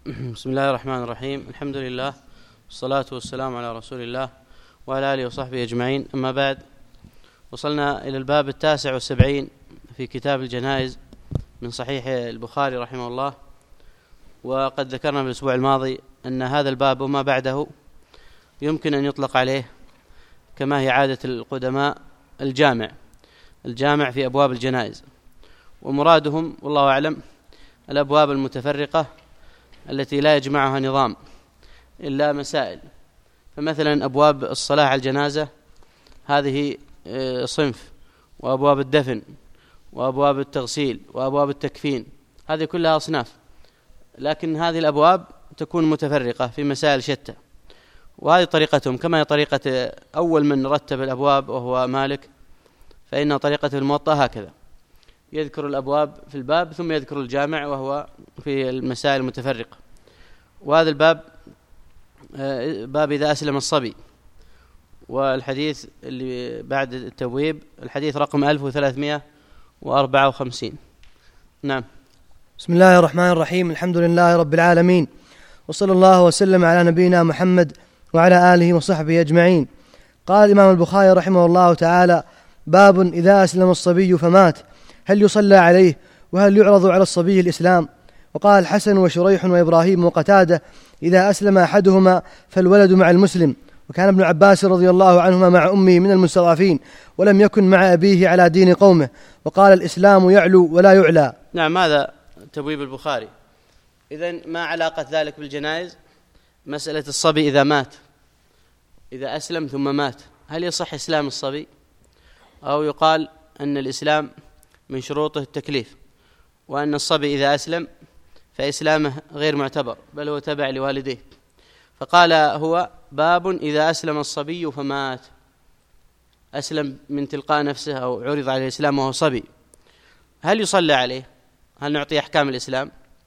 بسم الله الرحمن الرحيم. الحمد لله والصلاة والسلام على رسول الله وعلى آله وصحبه أجمعين. أما بعد، وصلنا إلى الباب 79 في كتاب الجنائز من صحيح البخاري رحمه الله. وقد ذكرنا في الأسبوع الماضي أن هذا الباب وما بعده يمكن أن يطلق عليه كما هي عادة القدماء الجامع في أبواب الجنائز، ومرادهم والله أعلم الأبواب المتفرقة التي لا يجمعها نظام إلا مسائل. فمثلا أبواب الصلاة على الجنازة هذه صنف، وأبواب الدفن وأبواب التغسيل وأبواب التكفين هذه كلها أصناف، لكن هذه الأبواب تكون متفرقة في مسائل شتى. وهذه طريقتهم كما هي طريقة أول من رتب الأبواب وهو مالك، فإن طريقة الموطأ هكذا، يذكر الأبواب في الباب ثم يذكر الجامع وهو في المسائل المتفرقة. وهذا الباب باب إذا أسلم الصبي، والحديث اللي بعد التبويب الحديث رقم 1354. نعم. بسم الله الرحمن الرحيم. الحمد لله رب العالمين، وصلى الله وسلم على نبينا محمد وعلى آله وصحبه أجمعين. قال الإمام البخاري رحمه الله تعالى: باب إذا أسلم الصبي فمات هل يصلى عليه وهل يعرض على الصبي الإسلام؟ وقال الحسن وشريح وإبراهيم وقتادة: إذا أسلم أحدهما فالولد مع المسلم. وكان ابن عباس رضي الله عنهما مع أمه من المستضعفين ولم يكن مع أبيه على دين قومه. وقال الإسلام يعلو ولا يعلى. نعم، هذا تبويب البخاري. إذن ما علاقة ذلك بالجنائز؟ مسألة الصبي إذا مات، إذا أسلم ثم مات، هل يصح إسلام الصبي؟ أو يقال أن الإسلام من شروطه التكليف، وأن الصبي إذا أسلم فإسلامه غير معتبر بل هو تبع لوالديه. فقال هو: باب إذا أسلم الصبي فمات، أسلم من تلقاء نفسه أو عرض عليه الإسلام وهو صبي، هل يصلى عليه؟ هل نعطي أحكام الإسلام؟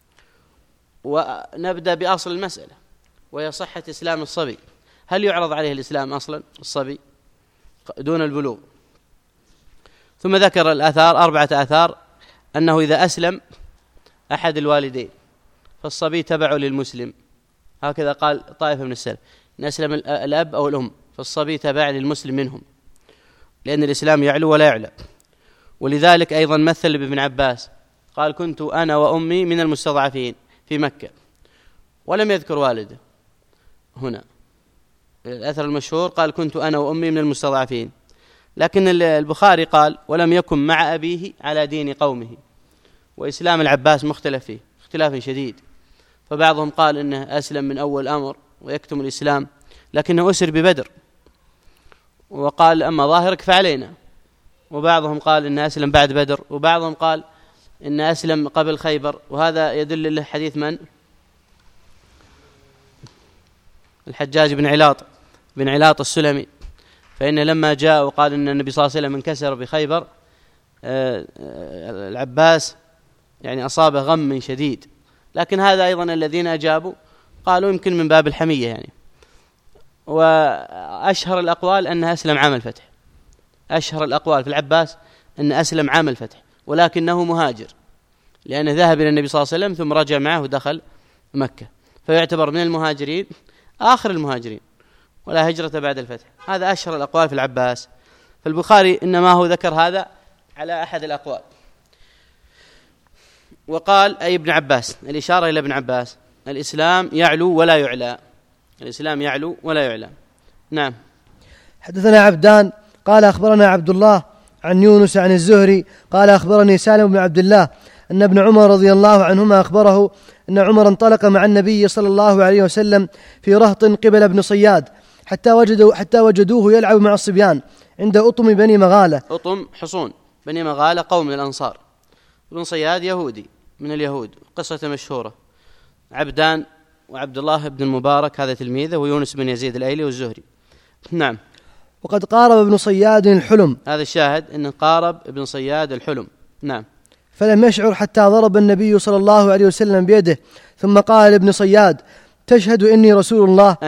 ونبدأ بأصل المسألة وهي صحة إسلام الصبي. هل يعرض عليه الإسلام أصلا الصبي دون البلوغ؟ ثم ذكر الآثار 4 آثار، أنه إذا أسلم أحد الوالدين فالصبي تبع للمسلم، هكذا قال طائفة من السلف، إن أسلم الأب أو الأم فالصبي تبع للمسلم منهم، لأن الإسلام يعلو ولا يعلى. ولذلك أيضا مثل بابن عباس، قال: كنت أنا وأمي من المستضعفين في مكة، ولم يذكر والده هنا. الأثر المشهور قال: كنت أنا وأمي من المستضعفين، لكن البخاري قال: ولم يكن مع أبيه على دين قومه. وإسلام العباس مختلف فيه اختلاف شديد، فبعضهم قال إنه أسلم من أول أمر ويكتم الإسلام، لكنه أسر ببدر وقال: أما ظاهرك فعلينا. وبعضهم قال إنه أسلم بعد بدر، وبعضهم قال إنه أسلم قبل خيبر. وهذا يدل له حديث من؟ الحجاج بن علاط السلمي، فإنه لما جاء وقال إن النبي صلى الله عليه وسلم انكسر بخيبر، العباس يعني أصابه غم شديد. لكن هذا أيضا الذين أجابوا قالوا يمكن من باب الحمية يعني. وأشهر الأقوال أنه أسلم عام الفتح، أشهر الأقوال في العباس أن أسلم عام الفتح، ولكنه مهاجر لأنه ذهب إلى النبي صلى الله عليه وسلم ثم رجع معه ودخل مكة، فيعتبر من المهاجرين آخر المهاجرين، ولا هجرة بعد الفتح. هذا أشهر الأقوال في العباس. فالبخاري إنما هو ذكر هذا على أحد الأقوال. وقال أي ابن عباس، الإشارة إلى ابن عباس: الإسلام يعلو ولا يعلى، الإسلام يعلو ولا يعلى. نعم. حدثنا عبدان قال أخبرنا عبد الله عن يونس عن الزهري قال أخبرني سالم بن عبد الله أن ابن عمر رضي الله عنهما أخبره أن عمر انطلق مع النبي صلى الله عليه وسلم في رهط قبل ابن صياد حتى وجدوه يلعب مع الصبيان عند أطم بني مغالة. أطم حصون بني مغالة قوم من الأنصار، ابن صياد يهودي من اليهود، قصة مشهورة. عبدان وعبد الله بن المبارك هذا تلميذه، ويونس بن يزيد الأيلي والزهري. نعم. وقد قارب ابن صياد الحلم، هذا الشاهد أن قارب ابن صياد الحلم. نعم. فلم يشعر حتى ضرب النبي صلى الله عليه وسلم بيده، ثم قال لابن صياد: تشهد إني رسول الله؟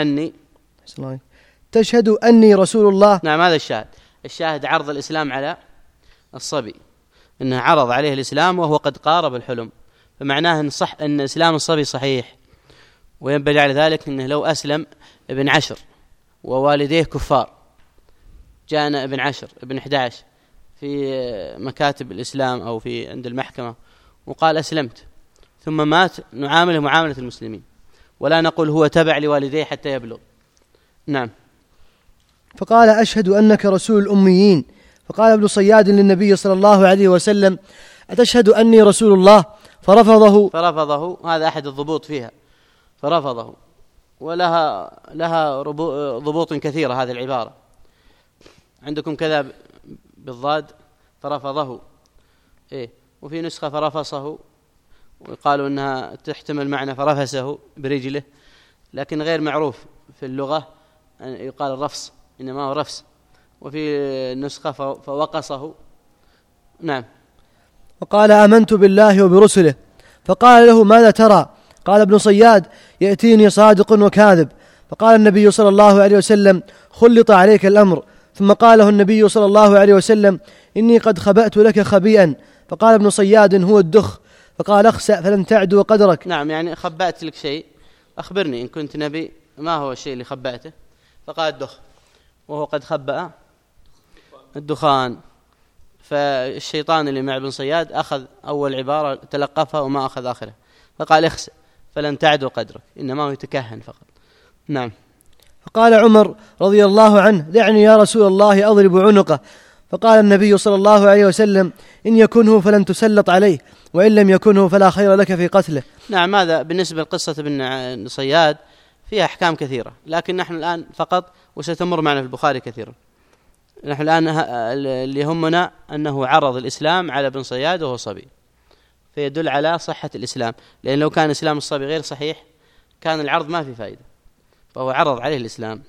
تشهد أني رسول الله؟ نعم، هذا الشاهد عرض الإسلام على الصبي، أنه عرض عليه الإسلام وهو قد قارب الحلم، فمعناه أن إسلام الصبي صحيح. وينبني على ذلك أنه لو أسلم ابن 10 ووالديه كفار، جاءنا ابن 10 ابن 11 في مكاتب الإسلام أو في عند المحكمة وقال أسلمت ثم مات، نعامله معاملة المسلمين ولا نقول هو تبع لوالديه حتى يبلغ. نعم. فقال أشهد أنك رسول الأميين. فقال ابن صياد للنبي صلى الله عليه وسلم أتشهد أني رسول الله؟ فرفضه. هذا أحد الضبوط فيها، فرفضه. ولها ضبوط كثيرة هذه العبارة. عندكم كذا بالضاد فرفضه، وفي نسخة فرفصه، وقالوا أنها تحتمل معنى فرفسه برجله، لكن غير معروف في اللغة أن يقال الرفص، إنما هو رفس. وفي النسخة فوقصه. نعم. وقال آمنت بالله وبرسله. فقال له ماذا ترى؟ قال ابن صياد يأتيني صادق وكاذب. فقال النبي صلى الله عليه وسلم خلط عليك الأمر. ثم قال له النبي صلى الله عليه وسلم إني قد خبأت لك خبيئا. فقال ابن صياد هو الدخ. فقال اخسأ فلن تعدو قدرك. نعم، يعني خبأت لك شيء، أخبرني إن كنت نبي ما هو الشيء اللي خبأته؟ فقال الدخ، وهو قد خبأ الدخان. فالشيطان اللي مع ابن صياد أخذ أول عبارة تلقفها وما أخذ آخرها، فقال اخسأ فلن تعدو قدرك، إنما هو يتكهن فقط. نعم. فقال عمر رضي الله عنه دعني يا رسول الله أضرب عنقه. فقال النبي صلى الله عليه وسلم إن يكنه فلن تسلط عليه، وإن لم يكنه فلا خير لك في قتله. نعم. هذا بالنسبة لقصة ابن صياد فيها أحكام كثيرة، لكن نحن الآن فقط، وستمر معنا في البخاري كثيرا، نحن الآن اللي يهمنا أنه عرض الإسلام على ابن صياد وهو صبي، فيدل على صحة الإسلام، لأن لو كان إسلام الصبي غير صحيح كان العرض ما في فائدة، فهو عرض عليه الإسلام.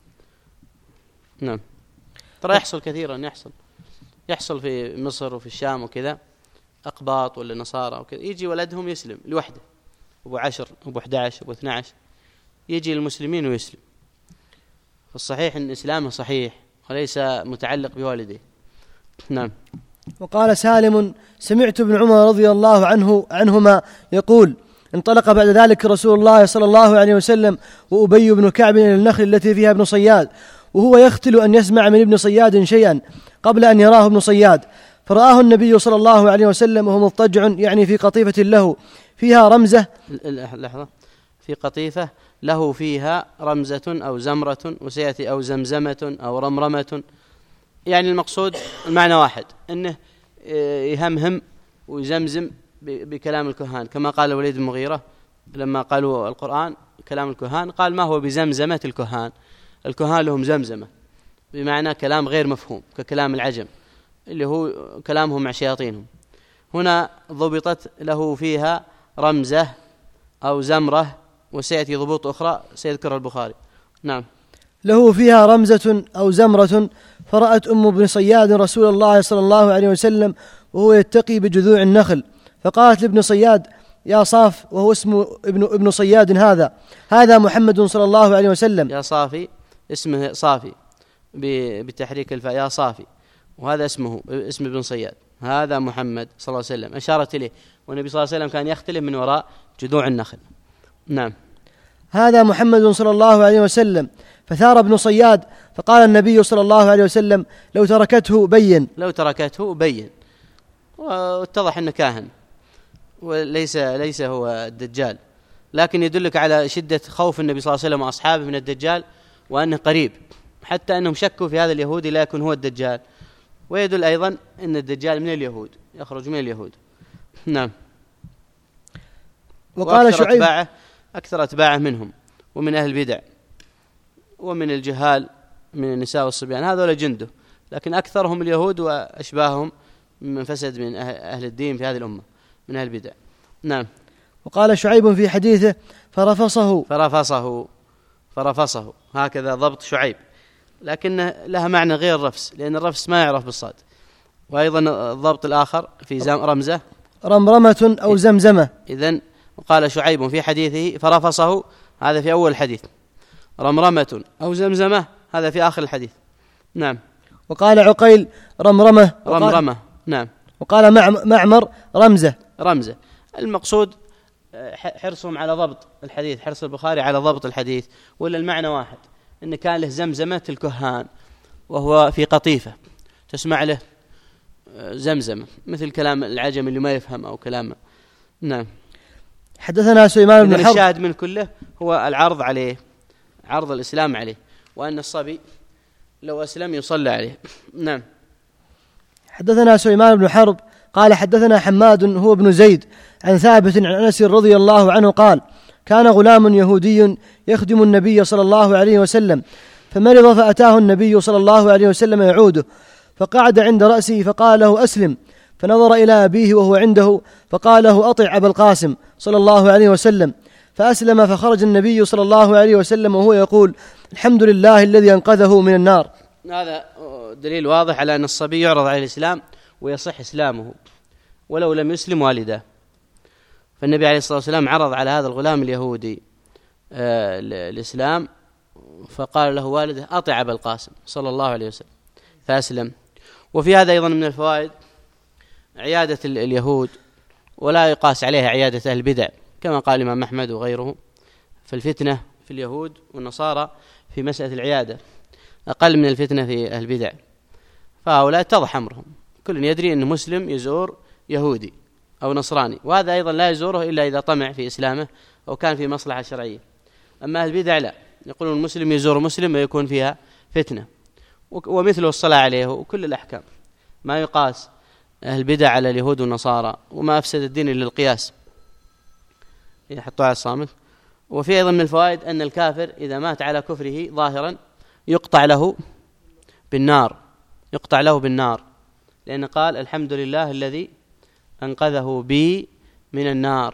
نعم. ترى يحصل كثيرا، يحصل في مصر وفي الشام وكذا، أقباط ولا نصارى وكذا، يجي ولدهم يسلم لوحده، أبو 10 أبو 11 أبو 12، يجي المسلمين ويسلم. فالصحيح أن إسلامه صحيح وليس متعلق بوالديه. نعم. وقال سالم سمعت ابن عمر رضي الله عنهما يقول انطلق بعد ذلك رسول الله صلى الله عليه وسلم وأبي بن كعب إلى النخل التي فيها ابن صياد، وهو يختل أن يسمع من ابن صياد شيئا قبل أن يراه ابن صياد. فرآه النبي صلى الله عليه وسلم وهو مضطجع يعني في قطيفة له فيها رمزة. لحظة. في قطيفة له فيها رمزة أو زمرة، وسيأتي أو زمزمة أو رمرمة، يعني المقصود المعنى واحد، أنه يهمهم ويزمزم بكلام الكهان، كما قال وليد بن المغيرة لما قالوا القرآن كلام الكهان، قال ما هو بزمزمة الكهان. الكهان لهم زمزمة بمعنى كلام غير مفهوم ككلام العجم اللي هو كلامهم مع شياطينهم. هنا ضبطت له فيها رمزة أو زمرة، وسيأتي ضبوط أخرى سيذكرها البخاري. نعم. له فيها رمزة أو زمرة. فرأت أم بن صياد رسول الله صلى الله عليه وسلم وهو يتقي بجذوع النخل، فقالت لابن صياد يا صاف، وهو اسمه ابن صياد هذا محمد صلى الله عليه وسلم. يا صافي اسمه صافي بتحريك الفاء، يا صافي، وهذا اسمه اسم ابن صياد، هذا محمد صلى الله عليه وسلم، أشارت إليه، والنبي صلى الله عليه وسلم كان يختلف من وراء جذوع النخل. نعم. هذا محمد صلى الله عليه وسلم. فثار ابن صياد، فقال النبي صلى الله عليه وسلم لو تركته بين، واتضح أنه كاهن وليس هو الدجال، لكن يدلك على شدة خوف النبي صلى الله عليه وسلم وأصحابه من الدجال، وأنه قريب، حتى أنهم شكوا في هذا اليهودي لا يكون هو الدجال، ويدل أيضا أن الدجال من اليهود، يخرج من اليهود. نعم. وقال شعيب أكثر أتباعه منهم ومن أهل البدع ومن الجهال من النساء والصبيان، هذول جنده، لكن أكثرهم اليهود وأشباههم من فسد من أهل الدين في هذه الأمة من أهل البدع. نعم. وقال شعيب في حديثه فرفصه، هكذا ضبط شعيب، لكن لها معنى غير الرفس، لأن الرفس ما يعرف بالصاد. وأيضا الضبط الآخر في رمزة رمرمة أو زمزمة. إذن وقال شعيب في حديثه فرفصه، هذا في أول الحديث، رمرمة أو زمزمة هذا في آخر الحديث. نعم. وقال عقيل رمرمة. نعم. وقال معمر رمزة. المقصود حرصهم على ضبط الحديث، حرص البخاري على ضبط الحديث، ولا المعنى واحد، إن كان له زمزمة الكهان وهو في قطيفة تسمع له زمزمة مثل كلام العجم اللي ما يفهم أو كلامه. نعم. حدثنا سليمان بن حرب. الشاهد من كله هو العرض عليه، عرض الإسلام عليه، وأن الصبي لو أسلم يصلى عليه. نعم. حدثنا سليمان بن حرب قال حدثنا حماد هو ابن زيد عن ثابت عن أنس رضي الله عنه قال كان غلام يهودي يخدم النبي صلى الله عليه وسلم فمرض فأتاه النبي صلى الله عليه وسلم يعوده فقعد عند رأسه فقال له أسلم، فنظر إلى أبيه وهو عنده فقال له أطع أبا القاسم صلى الله عليه وسلم، فأسلم فخرج النبي صلى الله عليه وسلم وهو يقول الحمد لله الذي أنقذه من النار. هذا دليل واضح على أن الصبي يعرض عليه الإسلام ويصح إسلامه ولو لم يسلم والده. فالنبي عليه الصلاة والسلام عرض على هذا الغلام اليهودي الإسلام، فقال له والده أطع أبا القاسم صلى الله عليه وسلم فأسلم. وفي هذا أيضا من الفوائد عيادة اليهود، ولا يقاس عليها عيادة أهل البدع، كما قال الإمام أحمد وغيره، فالفتنة في اليهود والنصارى في مسألة العيادة أقل من الفتنة في أهل البدع، فهؤلاء اتضح أمرهم، كل يدري أن مسلم يزور يهودي أو نصراني، وهذا أيضا لا يزوره إلا إذا طمع في إسلامه أو كان في مصلحة شرعية. أما أهل البدع لا، يقولون المسلم يزور مسلم ويكون فيها فتنة، ومثله الصلاة عليه وكل الأحكام. ما يقاس أهل البدع على اليهود والنصارى، وما أفسد الدين إلا القياس يحطوا على الصامت. وفي أيضا من الفوائد أن الكافر إذا مات على كفره ظاهرا يقطع له بالنار، يقطع له بالنار، لأن قال الحمد لله الذي أنقذه بي من النار.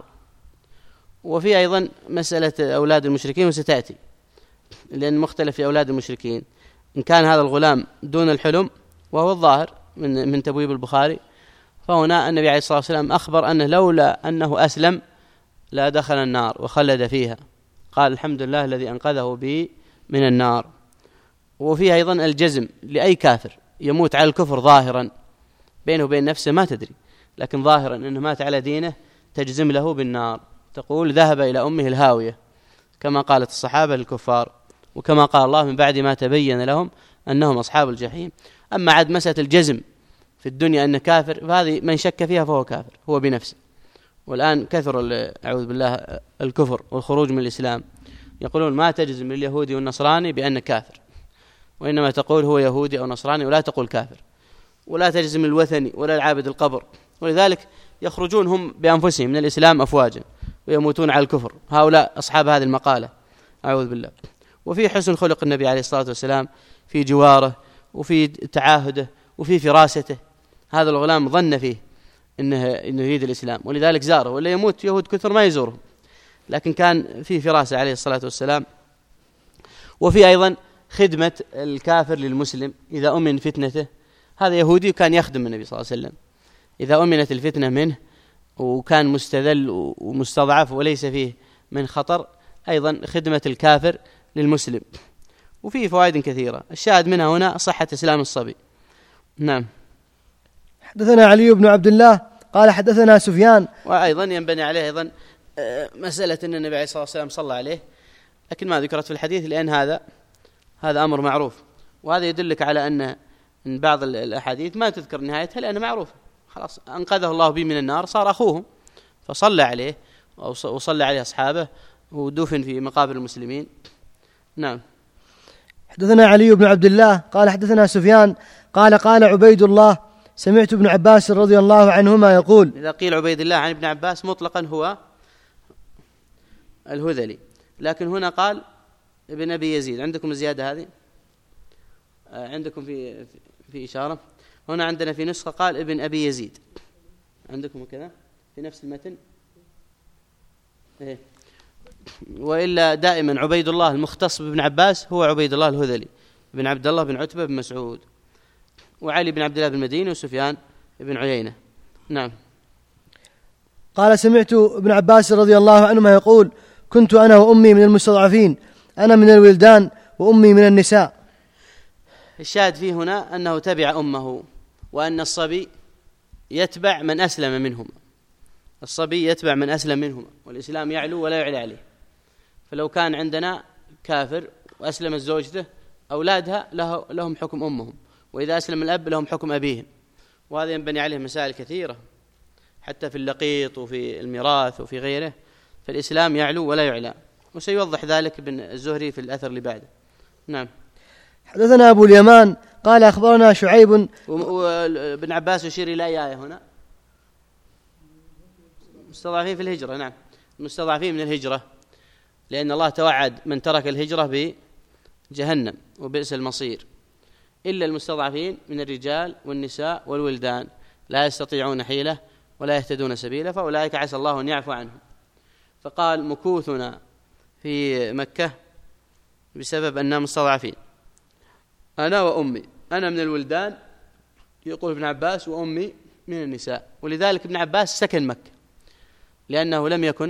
وفي أيضا مسألة أولاد المشركين وستأتي، لأن مختلف في أولاد المشركين، إن كان هذا الغلام دون الحلم وهو الظاهر من تبويب البخاري، فهنا النبي عليه الصلاة والسلام أخبر أنه لولا أنه أسلم لا دخل النار وخلد فيها، قال الحمد لله الذي أنقذه بي من النار. وفيه أيضا الجزم لأي كافر يموت على الكفر ظاهرا بينه وبين نفسه ما تدري، لكن ظاهرا أنه مات على دينه تجزم له بالنار، تقول ذهب إلى أمه الهاوية، كما قالت الصحابة للكفار، وكما قال الله من بعد ما تبين لهم أنهم أصحاب الجحيم. أما عاد مسألة الجزم في الدنيا أن كافر، فهذه من شك فيها فهو كافر هو بنفسه. والآن كثر أعوذ بالله الكفر والخروج من الإسلام، يقولون ما تجزم اليهودي والنصراني بأنه كافر، وإنما تقول هو يهودي أو نصراني ولا تقول كافر، ولا تجزم الوثني ولا العابد القبر. ولذلك يخرجون هم بأنفسهم من الإسلام أفواجا ويموتون على الكفر، هؤلاء أصحاب هذه المقالة أعوذ بالله. وفي حسن خلق النبي عليه الصلاة والسلام في جواره وفي تعاهده وفي فراسته، هذا الغلام ظن فيه إنه يريد الإسلام ولذلك زاره، ولا يموت يهود كثر ما يزوره، لكن كان في فراسة عليه الصلاة والسلام. وفي أيضا خدمة الكافر للمسلم إذا أمن فتنته، هذا يهودي كان يخدم النبي صلى الله عليه وسلم، إذا أمنت الفتنة منه وكان مستذل ومستضعف وليس فيه من خطر، أيضا خدمة الكافر للمسلم. وفيه فوائد كثيرة، الشاهد منها هنا صحة إسلام الصبي. نعم. حدثنا علي بن عبد الله قال حدثنا سفيان. وأيضا ينبني عليه أيضا مسألة أن النبي عليه الصلاة والسلام صلى عليه، لكن ما ذكرت في الحديث لأن هذا أمر معروف، وهذا يدلك على أن بعض الأحاديث ما تذكر نهايتها لأنها معروفة، خلاص أنقذه الله به من النار صار أخوهم، فصلى عليه وصلى عليه أصحابه ودفن في مقابر المسلمين. نعم. حدثنا علي بن عبد الله قال حدثنا سفيان قال قال عبيد الله سمعت ابن عباس رضي الله عنهما يقول. إذا قيل عبيد الله عن ابن عباس مطلقا هو الهذلي، لكن هنا قال ابن أبي يزيد. عندكم الزيادة هذه؟ عندكم في إشارة هنا، عندنا في نسخة قال ابن أبي يزيد، عندكم كذا في نفس المتن إيه؟ وإلا دائما عبيد الله المختص بابن عباس هو عبيد الله الهذلي بن عبد الله بن عتبة بن مسعود، وعلي بن عبد الله بن مدينة وسفيان بن عيينة. نعم. قال سمعت ابن عباس رضي الله عنهما يقول كنت أنا وأمي من المستضعفين، أنا من الولدان وأمي من النساء. الشاهد فيه هنا أنه تبع أمه، وأن الصبي يتبع من أسلم منهم، الصبي يتبع من أسلم منهما، والإسلام يعلو ولا يعلى عليه. فلو كان عندنا كافر وأسلمت زوجته، أولادها لهم حكم أمهم، وإذا أسلم الأب لهم حكم أبيهم، وهذا ينبني عليه مسائل كثيرة حتى في اللقيط وفي الميراث وفي غيره، فالإسلام يعلو ولا يعلى، وسيوضح ذلك ابن الزهري في الأثر اللي بعده. نعم. حدثنا أبو اليمان قال أخبرنا شعيب. وابن عباس يشير إلى آية هنا، مستضعفين في الهجرة. نعم، مستضعفين من الهجرة، لأن الله توعد من ترك الهجرة بجهنم وبئس المصير، إلا المستضعفين من الرجال والنساء والولدان لا يستطيعون حيلة ولا يهتدون سبيلا، فأولئك عسى الله أن يعفو عنهم. فقال مكوثنا في مكة بسبب أننا مستضعفين، أنا وأمي، أنا من الولدان يقول ابن عباس، وأمي من النساء. ولذلك ابن عباس سكن مكة لأنه لم يكن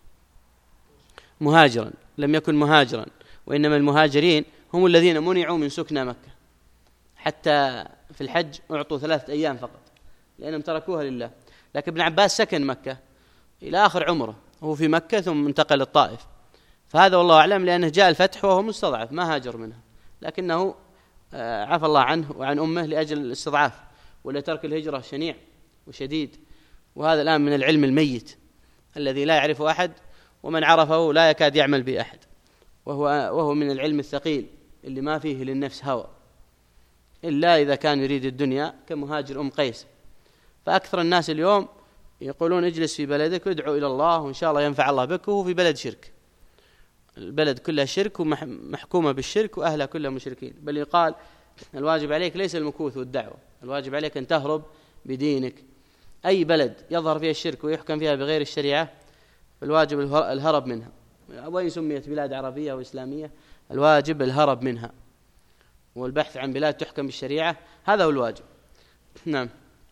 مهاجرا، وإنما المهاجرين هم الذين منعوا من سكن مكة، حتى في الحج أعطوا 3 أيام فقط لأنهم تركوها لله. لكن ابن عباس سكن مكة إلى آخر عمره، هو في مكة ثم انتقل للطائف، فهذا والله أعلم، لأنه جاء الفتح وهو مستضعف ما هاجر منها، لكنه عفى الله عنه وعن أمه لأجل الاستضعاف، ولا ترك الهجرة شنيع وشديد، وهذا الآن من العلم الميت الذي لا يعرفه أحد، ومن عرفه لا يكاد يعمل به أحد، وهو من العلم الثقيل اللي ما فيه للنفس هوى إلا إذا كان يريد الدنيا، كمهاجر أم قيس. فأكثر الناس اليوم يقولون اجلس في بلدك وادعو إلى الله وإن شاء الله ينفع الله بك، وهو في بلد شرك، البلد كلها شرك ومحكومة بالشرك وأهلها كلها مشركين. بل يقال الواجب عليك ليس المكوث والدعوة، الواجب عليك أن تهرب بدينك. أي بلد يظهر فيها الشرك ويحكم فيها بغير الشريعة فالواجب الهرب منها، وإن سميت بلاد عربية وإسلامية الواجب الهرب منها، والبحث عن بلاد تحكم بالشريعة، هذا هو الواجب. نعم.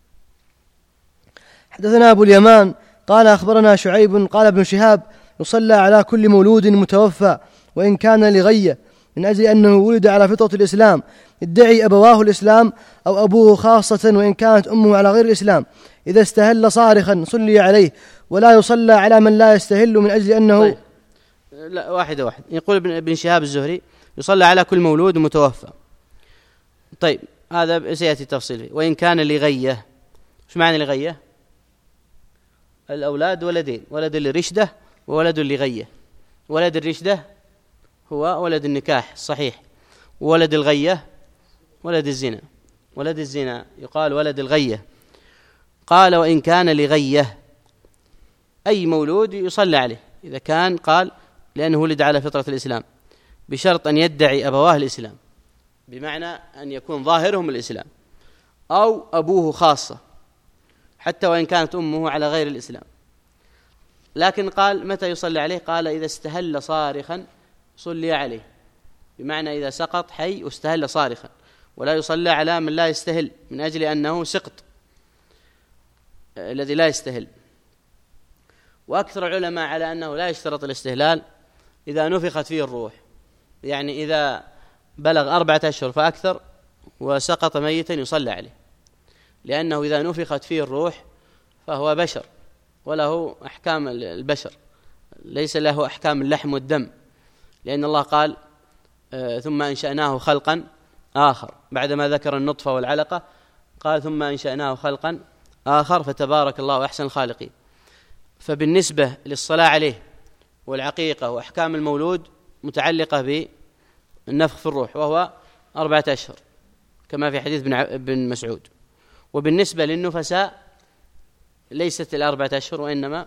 حدثنا أبو اليمان قال أخبرنا شعيب قال ابن شهاب يصلى على كل مولود متوفى وإن كان لغية، من أجل أنه ولد على فطرة الإسلام، ادعي أبواه الإسلام أو أبوه خاصة وإن كانت أمه على غير الإسلام، إذا استهل صارخا صلي عليه، ولا يصلى على من لا يستهل من أجل أنه. طيب. لا، واحدة. يقول ابن شهاب الزهري يصلى على كل مولود متوفى. طيب، هذا سيأتي تفصيل فيه. وإن كان لغية، ايش معنى لغية؟ الأولاد ولدين، ولد لرشدة وولد لغية. ولد الرشدة هو ولد النكاح الصحيح، وولد الغية ولد الزنا. ولد الزنا يقال ولد الغية. قال وإن كان لغية أي مولود يصلى عليه، إذا كان قال لأنه ولد على فطرة الإسلام، بشرط أن يدعي أبواه الإسلام، بمعنى أن يكون ظاهرهم الإسلام، أو أبوه خاصة حتى وإن كانت أمه على غير الإسلام. لكن قال متى يصلي عليه؟ قال إذا استهل صارخا صلي عليه، بمعنى إذا سقط حي واستهل صارخا، ولا يصلى على من لا يستهل من أجل أنه سقط الذي لا يستهل. وأكثر العلماء على أنه لا يشترط الاستهلال إذا نفخت فيه الروح، يعني إذا بلغ 4 أشهر فأكثر وسقط ميتا يصلى عليه، لأنه إذا نفخت فيه الروح فهو بشر وله أحكام البشر، ليس له أحكام اللحم والدم، لأن الله قال ثم أنشأناه خلقا آخر، بعدما ذكر النطفة والعلقة قال ثم أنشأناه خلقا آخر فتبارك الله أحسن الخالقين. فبالنسبة للصلاة عليه والعقيقة وأحكام المولود متعلقة بالنفخ في الروح، وهو 4 أشهر كما في حديث ابن مسعود. وبالنسبة للنفساء ليست 4 أشهر، وإنما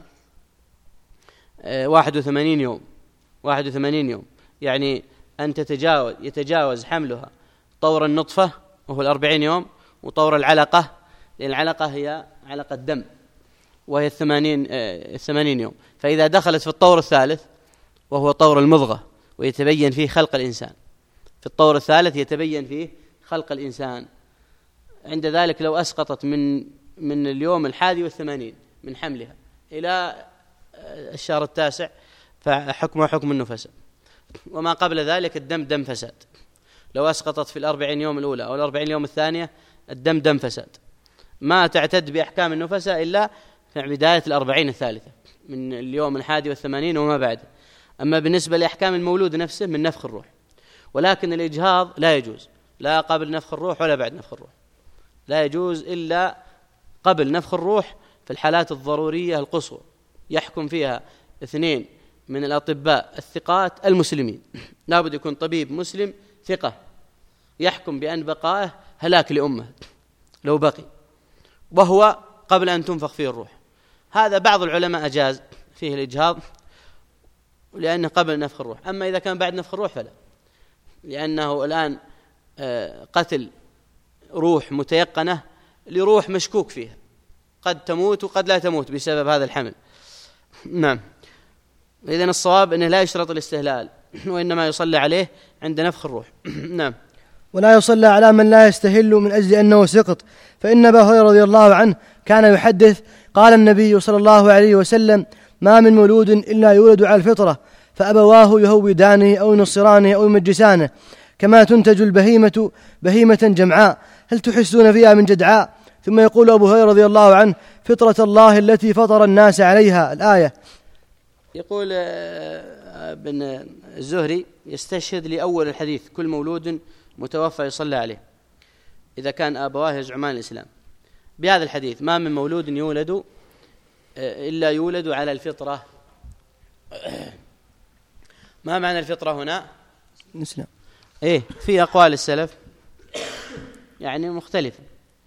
81 يوم. 81 يوم يعني أن يتجاوز حملها طور النطفة وهو 40 يوم، وطور العلقة، لأن العلقة هي علقة دم وهي 80 يوم. فإذا دخلت في الطور الثالث وهو طور المضغة ويتبين فيه خلق الإنسان، في الطور الثالث يتبين فيه خلق الإنسان، عند ذلك لو أسقطت من اليوم 81 من حملها إلى الشهر 9 فحكمه حكم النفساء، وما قبل ذلك الدم دم فساد. لو أسقطت في 40 يوم الأولى أو 40 يوم الثانية الدم دم فساد. ما تعتد بأحكام النفساء إلا في بداية 40 الثالثة من اليوم 81 وما بعده. أما بالنسبة لأحكام المولود نفسه من نفخ الروح. ولكن الإجهاض لا يجوز، لا قبل نفخ الروح ولا بعد نفخ الروح، لا يجوز إلا قبل نفخ الروح في الحالات الضرورية القصوى يحكم فيها 2 من الأطباء الثقات المسلمين. لا بد يكون طبيب مسلم ثقة يحكم بأن بقائه هلاك لأمه لو بقي، وهو قبل أن تنفخ فيه الروح. هذا بعض العلماء أجاز فيه الإجهاض لأنه قبل نفخ الروح. أما إذا كان بعد نفخ الروح فلا، لأنه الآن قتل روح متيقنة لروح مشكوك فيها، قد تموت وقد لا تموت بسبب هذا الحمل. نعم. إذن الصواب أنه لا يشترط الاستهلال، وإنما يصلى عليه عند نفخ الروح. نعم. ولا يصلى على من لا يستهل من أجل أنه سقط، فإن أبا هريرة رضي الله عنه كان يحدث قال النبي صلى الله عليه وسلم: ما من مولود إلا يولد على الفطرة، فأبواه يهودانه أو ينصرانه أو يمجسانه، كما تنتج البهيمة بهيمة جمعاء، هل تحسون فيها من جدعاء؟ ثم يقول أبو هريرة رضي الله عنه: فطرة الله التي فطر الناس عليها. الآية. يقول ابن الزهري يستشهد لأول الحديث: كل مولود متوفى يصلى عليه إذا كان أبواه يزعمان الإسلام، بهذا الحديث: ما من مولود يولد إلا يولد على الفطرة. ما معنى الفطرة هنا؟ الإسلام. في أقوال السلف يعني مختلفة،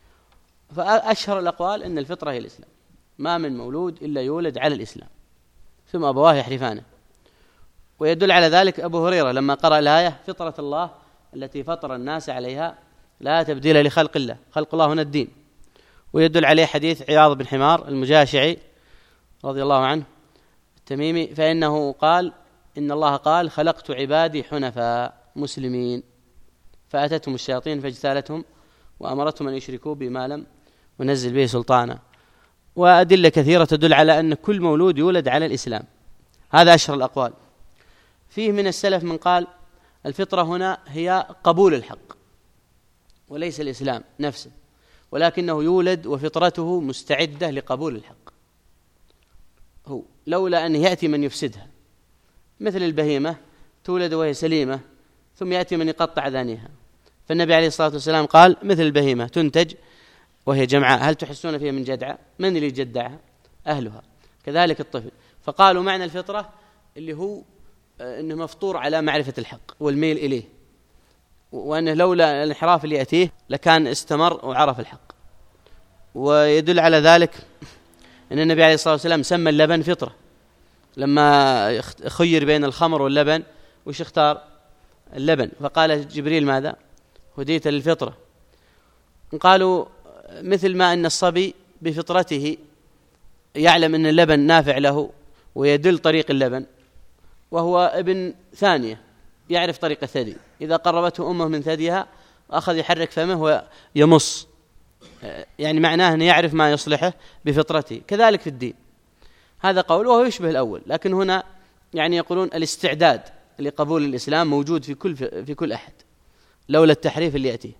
فأشهر الأقوال أن الفطرة هي الإسلام. ما من مولود إلا يولد على الإسلام ثم أبواه يحرفانه. ويدل على ذلك أبو هريرة لما قرأ الآية: فطرة الله التي فطر الناس عليها لا تبديل لخلق الله، خلق الله هنا الدين. ويدل عليه حديث عياض بن حمار المجاشعي رضي الله عنه التميمي، فإنه قال: إن الله قال: خلقت عبادي حنفاء مسلمين، فأتتهم الشياطين فاجتالتهم وأمرتهم أن يشركوا بما لم ونزل به سلطانا. وأدلة كثيرة تدل على أن كل مولود يولد على الإسلام. هذا أشهر الأقوال. فيه من السلف من قال: الفطرة هنا هي قبول الحق وليس الإسلام نفسه، ولكنه يولد وفطرته مستعدة لقبول الحق، هو لولا أن يأتي من يفسدها، مثل البهيمة تولد وهي سليمة ثم يأتي من يقطع أذانها. فالنبي عليه الصلاة والسلام قال: مثل البهيمة تنتج وهي جمعاء، هل تحسون فيها من جدعاء؟ من اللي يجدعها؟ أهلها. كذلك الطفل. فقالوا معنى الفطرة اللي هو أنه مفطور على معرفة الحق والميل إليه، وأنه لولا الانحراف اللي يأتيه لكان استمر وعرف الحق. ويدل على ذلك أن النبي عليه الصلاة والسلام سمى اللبن فطرة، لما خير بين الخمر واللبن وش اختار؟ اللبن. فقال جبريل: ماذا؟ هديت للفطرة. قالوا مثل ما أن الصبي بفطرته يعلم أن اللبن نافع له ويدل طريق اللبن، وهو ابن ثانية يعرف طريق الثدي، إذا قربته أمه من ثديها أخذ يحرك فمه ويمص، يعني معناه أنه يعرف ما يصلحه بفطرته. كذلك في الدين. هذا قول وهو يشبه الأول، لكن هنا يعني يقولون الاستعداد لقبول الإسلام موجود في كل أحد، لولا التحريف اللي يأتيه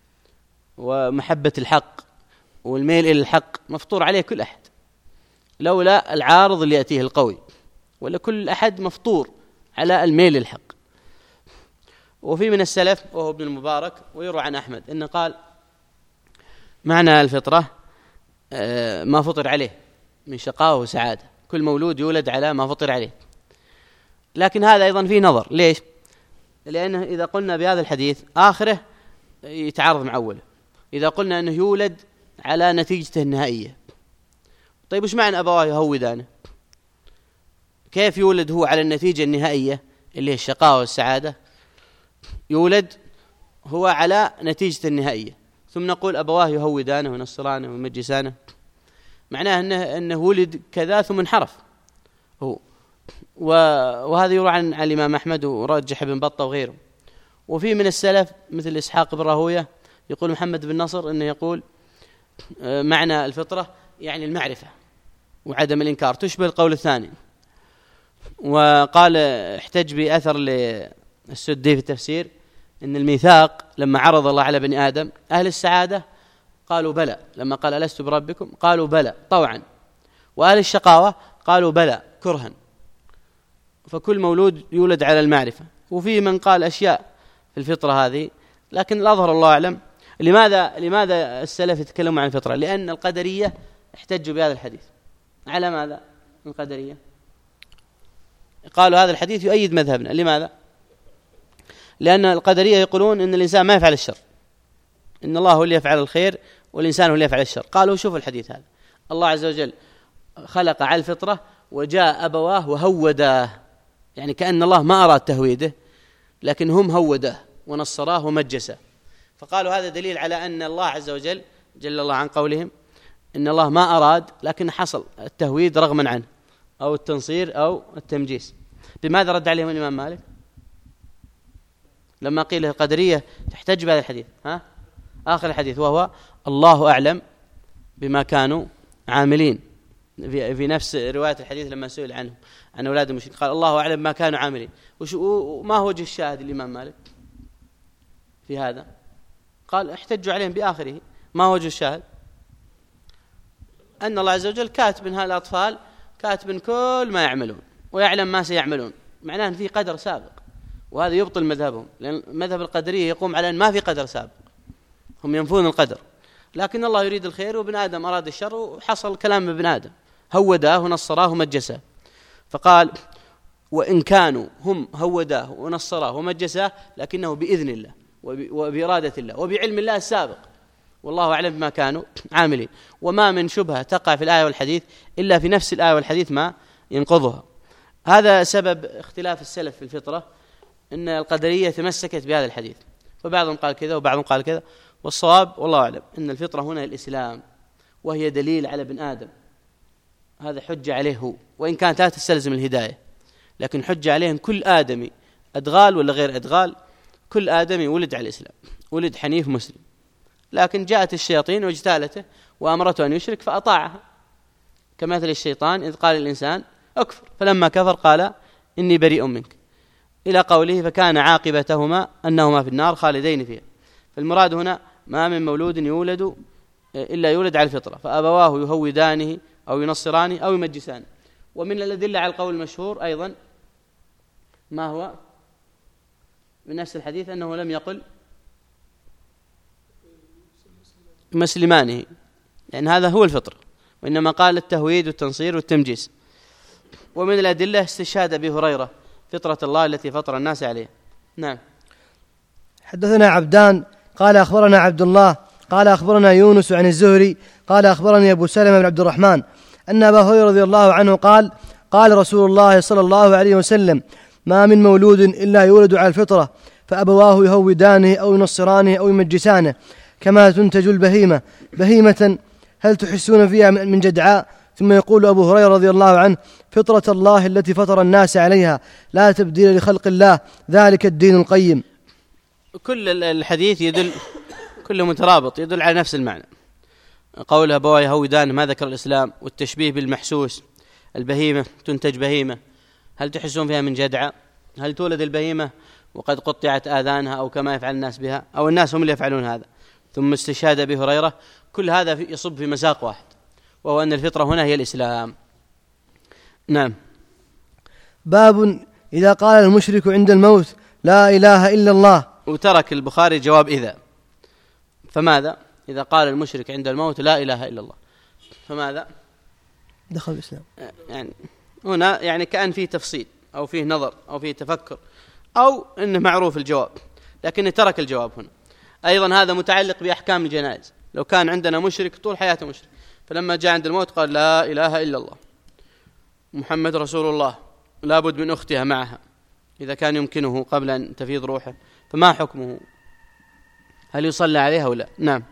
ومحبة الحق والميل إلى الحق مفطور عليه كل أحد، لولا العارض اللي يأتيه القوي، ولا كل أحد مفطور على الميل للحق. وفي من السلف وهو ابن المبارك ويروى عن أحمد إنه قال: معنى الفطرة ما فطر عليه من شقاوة وسعادة، كل مولود يولد على ما فطر عليه. لكن هذا أيضا فيه نظر. ليش؟ لأنه إذا قلنا بهذا الحديث آخره يتعارض مع أوله. إذا قلنا أنه يولد على نتيجته النهائية، طيب وش معنى أبواه يهودانه؟ كيف يولد هو على النتيجة النهائية اللي هي الشقاوة والسعادة؟ يولد هو على نتيجة النهائية، ثم نقول أبواه يهودانه ونصرانه ويمجسانه، معناه أنه ولد كذا ثم انحرف هو. وهذا يروى عن الإمام أحمد ورجح ابن بطة وغيره. وفي من السلف مثل إسحاق بن راهوية يقول محمد بن نصر إنه يقول معنى الفطرة يعني المعرفة وعدم الإنكار، تشبه القول الثاني. وقال احتج بأثر للسدي في التفسير إن الميثاق لما عرض الله على بني آدم أهل السعادة قالوا بلى، لما قال ألست بربكم قالوا بلى طوعا، وأهل الشقاوة قالوا بلى كرها، فكل مولود يولد على المعرفة. وفي من قال أشياء في الفطرة هذه، لكن الأظهر الله أعلم. لماذا السلف يتكلمون عن الفطرة؟ لأن القدرية احتجوا بهذا الحديث. على ماذا القدرية؟ قالوا هذا الحديث يؤيد مذهبنا. لماذا؟ لأن القدرية يقولون إن الإنسان ما يفعل الشر، إن الله هو اللي يفعل الخير والإنسان هو اللي يفعل الشر. قالوا شوفوا الحديث هذا، الله عز وجل خلق على الفطرة وجاء أبواه وهوداه، يعني كأن الله ما أراد تهويده لكن هم هوداه ونصراه ومجسه. فقالوا هذا دليل على أن الله عز وجل جل الله عن قولهم إن الله ما أراد لكن حصل التهويد رغما عنه أو التنصير أو التمجيس. بماذا رد عليهم الإمام مالك لما قيل القدرية تحتج بهذا الحديث؟ آخر الحديث وهو الله أعلم بما كانوا عاملين. في نفس رواية الحديث لما سئل عنه عن أولاد المشركين قال الله أعلم بما كانوا عاملين. وما هو وجه الشاهد الإمام مالك في هذا؟ قال احتجوا عليهم بآخره. ما هو وجه الشاهد؟ أن الله عز وجل كاتب من هالأطفال، كاتب كل ما يعملون ويعلم ما سيعملون، معناه أن في قدر سابق، وهذا يبطل مذهبهم، لأن مذهب القدرية يقوم على أن ما في قدر سابق، هم ينفون القدر، لكن الله يريد الخير وابن آدم أراد الشر وحصل كلام ابن آدم هوداه ونصراه ومجساه. فقال وإن كانوا هم هوداه ونصراه ومجساه لكنه بإذن الله وبإرادة الله وبعلم الله السابق، والله أعلم بما كانوا عاملين. وما من شبهة تقع في الآية والحديث إلا في نفس الآية والحديث ما ينقضها. هذا سبب اختلاف السلف في الفطرة، إن القدرية تمسكت بهذا الحديث، فبعضهم قال كذا وبعضهم قال كذا، والصواب والله أعلم أن الفطرة هنا الإسلام، وهي دليل على ابن آدم، هذا حجة عليه هو، وإن كانت لا تستلزم الهداية لكن حجة عليه كل آدمي أدغال ولا غير أدغال، كل آدمي ولد على الإسلام، ولد حنيف مسلم، لكن جاءت الشياطين واجتالته وأمرته أن يشرك فأطاعها، كمثل الشيطان إذ قال الإنسان أكفر فلما كفر قال إني بريء منك، إلى قوله فكان عاقبتهما أنهما في النار خالدين فيها. فالمراد هنا ما من مولود يولد إلا يولد على الفطرة، فأبواه يهودانه أو ينصرانه أو يمجسانه. ومن الأدلة على القول المشهور أيضا ما هو من نفس الحديث أنه لم يقل مسلمانه، لأن هذا هو الفطر، وإنما قال التهويد والتنصير والتمجيس. ومن الأدلة استشهاد أبي هريرة فطرة الله التي فطر الناس عليها. نعم. حدثنا عبدان قال أخبرنا عبد الله قال أخبرنا يونس عن الزهري قال أخبرني أبو سلمة بن عبد الرحمن أن أبا هريرة رضي الله عنه قال قال رسول الله صلى الله عليه وسلم ما من مولود إلا يولد على الفطرة فأبواه يهودانه أو ينصرانه أو يمجسانه كما تنتج البهيمة بهيمة هل تحسون فيها من جدعاء. ثم يقول أبو هريرة رضي الله عنه فطرة الله التي فطر الناس عليها لا تبديل لخلق الله ذلك الدين القيم. كل الحديث يدل، كله مترابط يدل على نفس المعنى. قولها أبواه يهودان ما ذكر الإسلام، والتشبيه بالمحسوس، البهيمة تنتج بهيمة هل تحسون فيها من جدعاء، هل تولد البهيمة وقد قطعت آذانها أو كما يفعل الناس بها، أو الناس هم اللي يفعلون هذا. ثم استشهاد أبي هريرة، كل هذا يصب في مساق واحد، وهو أن الفطرة هنا هي الإسلام. نعم. باب إذا قال المشرك عند الموت لا إله إلا الله. وترك البخاري جواب إذا، فماذا إذا قال المشرك عند الموت لا إله إلا الله فماذا؟ دخل الإسلام. يعني هنا يعني كأن فيه تفصيل أو فيه نظر أو فيه تفكر أو إنه معروف الجواب، لكن ترك الجواب هنا. أيضا هذا متعلق بأحكام الجنائز، لو كان عندنا مشرك طول حياته مشرك فلما جاء عند الموت قال لا إله إلا الله محمد رسول الله، لابد من أختها معها إذا كان يمكنه قبل أن تفيض روحه، فما حكمه؟ هل يصلى عليها ولا؟ نعم.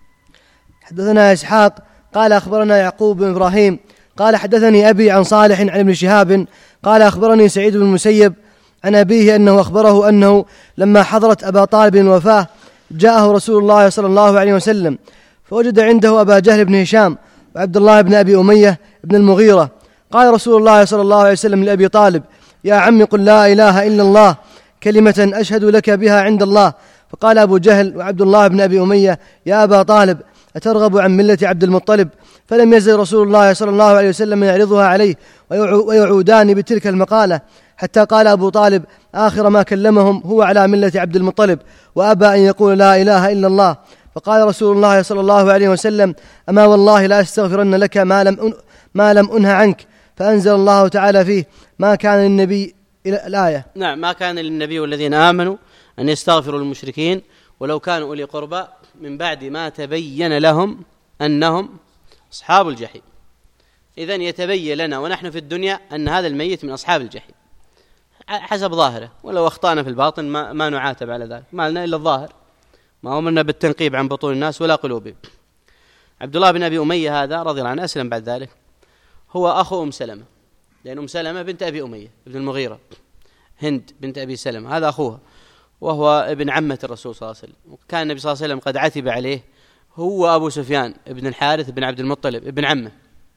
حدثنا إسحاق قال أخبرنا يعقوب بن إبراهيم قال حدثني أبي عن صالح عن ابن شهاب قال أخبرني سعيد بن المسيب عن أبيه أنه أخبره أنه لما حضرت أبا طالب الوفاة جاءه رسول الله صلى الله عليه وسلم فوجد عنده أبا جهل بن هشام وعبد الله بن أبي أمية بن المغيرة. قال رسول الله صلى الله عليه وسلم لأبي طالب يا عم قل لا إله إلا الله كلمة أشهد لك بها عند الله. فقال أبو جهل وعبد الله بن أبي أمية يا أبا طالب أترغب عن ملة عبد المطلب؟ فلم يزل رسول الله صلى الله عليه وسلم يعرضها عليه ويعودان بتلك المقالة، حتى قال أبو طالب آخر ما كلمهم: هو على ملة عبد المطلب، وأبى أن يقول لا إله إلا الله. فقال رسول الله صلى الله عليه وسلم: أما والله لا أستغفرن لك ما لم أنه عنك. فأنزل الله تعالى فيه: ما كان للنبي، إلى الآية. نعم، ما كان للنبي والذين آمنوا أن يستغفروا للمشركين ولو كانوا أولي قربى من بعد ما تبين لهم أنهم أصحاب الجحيم. إذن يتبين لنا ونحن في الدنيا أن هذا الميت من أصحاب الجحيم حسب ظاهره، ولو أخطأنا في الباطن ما نعاتب على ذلك، ما لنا إلا الظاهر، ما أمرنا بالتنقيب عن بطون الناس ولا قلوبهم. عبد الله بن أبي أمية هذا رضي الله عنه أسلم بعد ذلك، هو أخو أم سلمة، لأن أم سلمة بنت أبي أمية ابن المغيرة، هند بنت أبي سلمة هذا أخوها، وهو ابن عمة الرسول صلى الله عليه وسلم. وكان النبي صلى الله عليه وسلم قد عتب عليه هو أبو سفيان ابن الحارث بن عبد المطلب ابن عمه،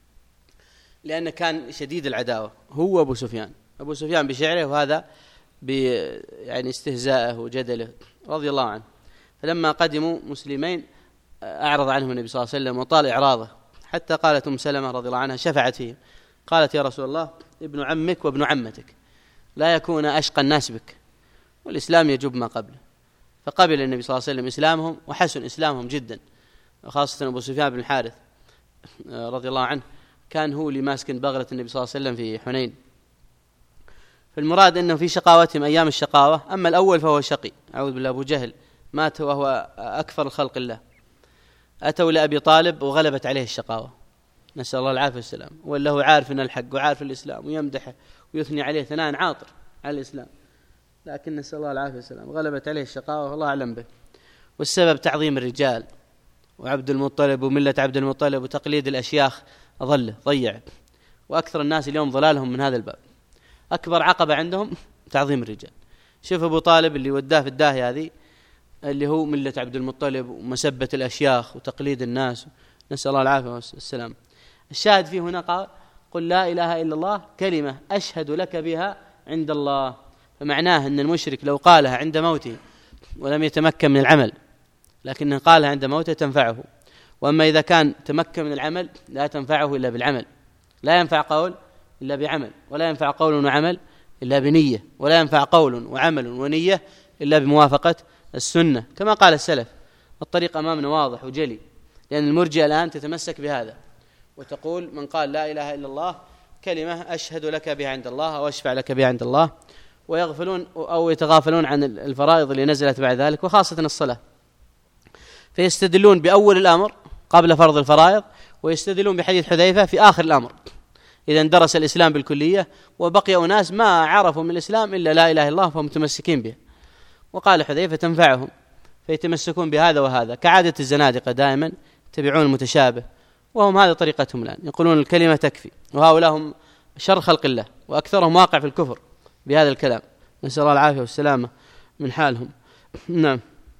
لأنه كان شديد العداوة هو أبو سفيان بشعره، وهذا يعني استهزاءه وجدله رضي الله عنه. فلما قدموا مسلمين أعرض عنهم النبي صلى الله عليه وسلم وطال إعراضه، حتى قالت أم سلمة رضي الله عنها شفعت فيه، قالت: يا رسول الله، ابن عمك وابن عمتك لا يكون أشقى الناس بك، والإسلام يجب ما قبله. فقبل النبي صلى الله عليه وسلم إسلامهم، وحسن إسلامهم جدا، خاصة أبو سفيان بن الحارث رضي الله عنه، كان هو اللي ماسك بغلة النبي صلى الله عليه وسلم في حنين. فالمراد أنه في شقاوتهم أيام الشقاوة. أما الأول فهو شقي، أعوذ بالله، أبو جهل مات وهو أكثر الخلق الله. أتوا لأبي طالب وغلبت عليه الشقاوة، نسأل الله العافية والسلام، ولا هو عارف أن الحق وعارف الإسلام ويمدحه ويثني عليه ثناء عاطر على الإسلام، لكن نسأل الله العافية والسلام غلبت عليه الشقاوة والله أعلم به. والسبب تعظيم الرجال وعبد المطلب وملة عبد المطلب وتقليد الأشياخ ضيع، وأكثر الناس اليوم ضلالهم من هذا الباب. أكبر عقبة عندهم تعظيم الرجال. شوف أبو طالب اللي وداه في الداهية هذه، اللي هو ملة عبد المطلب ومسبة الأشياخ وتقليد الناس، نسأل الله العافية والسلام. الشاهد فيه هنا قال: قل لا إله إلا الله كلمة أشهد لك بها عند الله. فمعناه أن المشرك لو قالها عند موته ولم يتمكن من العمل، لكنه قالها عند موته تنفعه. وأما إذا كان تمكن من العمل لا تنفعه إلا بالعمل، لا ينفع قول إلا بعمل، ولا ينفع قول وعمل إلا بنية، ولا ينفع قول وعمل ونية إلا بموافقة السنة، كما قال السلف. الطريق أمامنا واضح وجلي، لأن المرجئة الآن تتمسك بهذا وتقول: من قال لا إله إلا الله كلمة أشهد لك بها عند الله أو أشفع لك بها عند الله، ويغفلون أو يتغافلون عن الفرائض اللي نزلت بعد ذلك، وخاصة الصلاة. فيستدلون بأول الأمر قبل فرض الفرائض، ويستدلون بحديث حذيفة في آخر الأمر، إذا درس الإسلام بالكلية وبقي أناس ما عرفوا من الإسلام إلا لا إله إلا الله فهم متمسكين به. وقال حذيفة: تنفعهم، فيتمسكون بهذا وهذا، كعادة الزنادقة دائما يتبعون المتشابه، وهم هذه طريقتهم الآن، يقولون الكلمة تكفي، وهؤلاء هم شر خلق الله، وأكثرهم واقع في الكفر بهذا الكلام، نسأل الله العافية والسلامة من حالهم. نعم،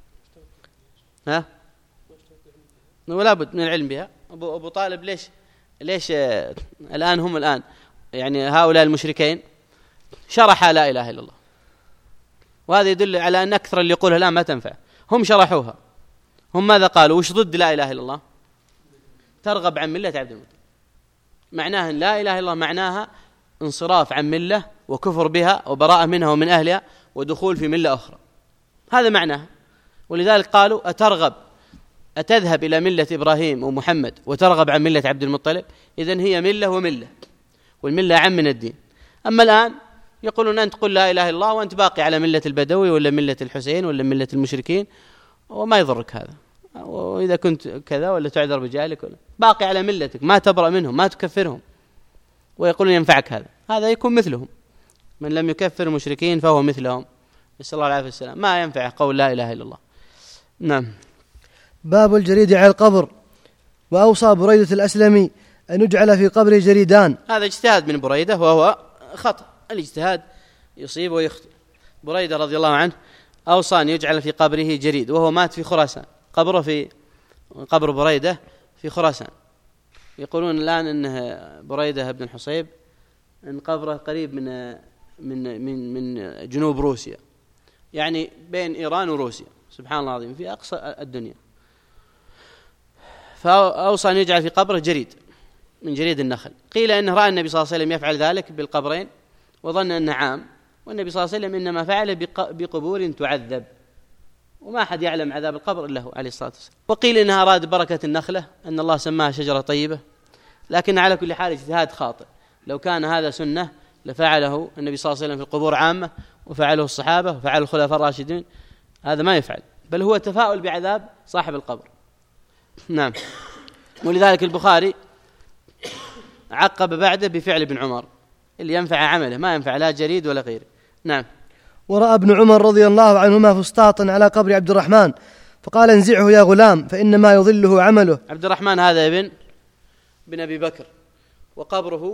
ولا بد من العلم بها. أبو طالب ليش الآن يعني هؤلاء المشركين شرح لا إله إلا الله، وهذا يدل على أن أكثر اللي يقولها الآن ما تنفع. هم شرحوها، هم ماذا قالوا؟ وش ضد لا إله إلا الله؟ ترغب عن ملة عبد المطلب. معناها أن لا إله إلا الله معناها انصراف عن ملة وكفر بها وبراءة منها ومن أهلها ودخول في ملة أخرى، هذا معناها. ولذلك قالوا: أتذهب إلى ملة إبراهيم ومحمد وترغب عن ملة عبد المطلب؟ إذن هي ملة وملة، والملة عم من الدين. أما الآن يقولون أنت قل لا إله إلا الله وأنت باقي على ملة البدوي ولا ملة الحسين ولا ملة المشركين، وما يضرك هذا، وإذا كنت كذا ولا تعذر بجهلك ولا باقي على ملتك، ما تبرأ منهم، ما تكفرهم، ويقولون ينفعك هذا يكون مثلهم. من لم يكفر المشركين فهو مثلهم، نسأل الله العافية والسلام، ما ينفع قول لا إله إلا الله. نعم. باب الجريد على القبر. وأوصى بريدة الأسلمي أن يجعل في قبره جريدان. هذا اجتهاد من بريدة وهو خطأ، الاجتهاد يصيب ويخطئ. بريدة رضي الله عنه أوصى أن يجعل في قبره جريد، وهو مات في خراسان، قبر بريدة في خراسان. يقولون الآن أنه بريدة بن الحصيب أن قبره قريب من جنوب روسيا، يعني بين إيران وروسيا، سبحان الله العظيم، في أقصى الدنيا. فأوصى أن يجعل في قبره جريد من جريد النخل. قيل إنه رأى النبي صلى الله عليه وسلم يفعل ذلك بالقبرين وظن أنه عام، والنبي صلى الله عليه وسلم إنما فعل بقبور تعذب، وما أحد يعلم عذاب القبر إلا هو عليه الصلاة والسلام. وقيل إنها أراد بركة النخلة، أن الله سماها شجرة طيبة، لكن على كل حال اجتهاد خاطئ. لو كان هذا سنة لفعله النبي صلى الله عليه وسلم في القبور عامة، وفعله الصحابة وفعل الخلفاء الراشدين. هذا ما يفعل، بل هو تفاؤل بعذاب صاحب القبر. نعم. ولذلك البخاري عقب بعده بفعل ابن عمر اللي ينفع عمله، ما ينفع لا جريد ولا غيره. نعم. ورأى ابن عمر رضي الله عنهما فسطاطا على قبر عبد الرحمن فقال انزعه يا غلام فإنما يضله عمله. عبد الرحمن هذا ابن أبي بكر، وقبره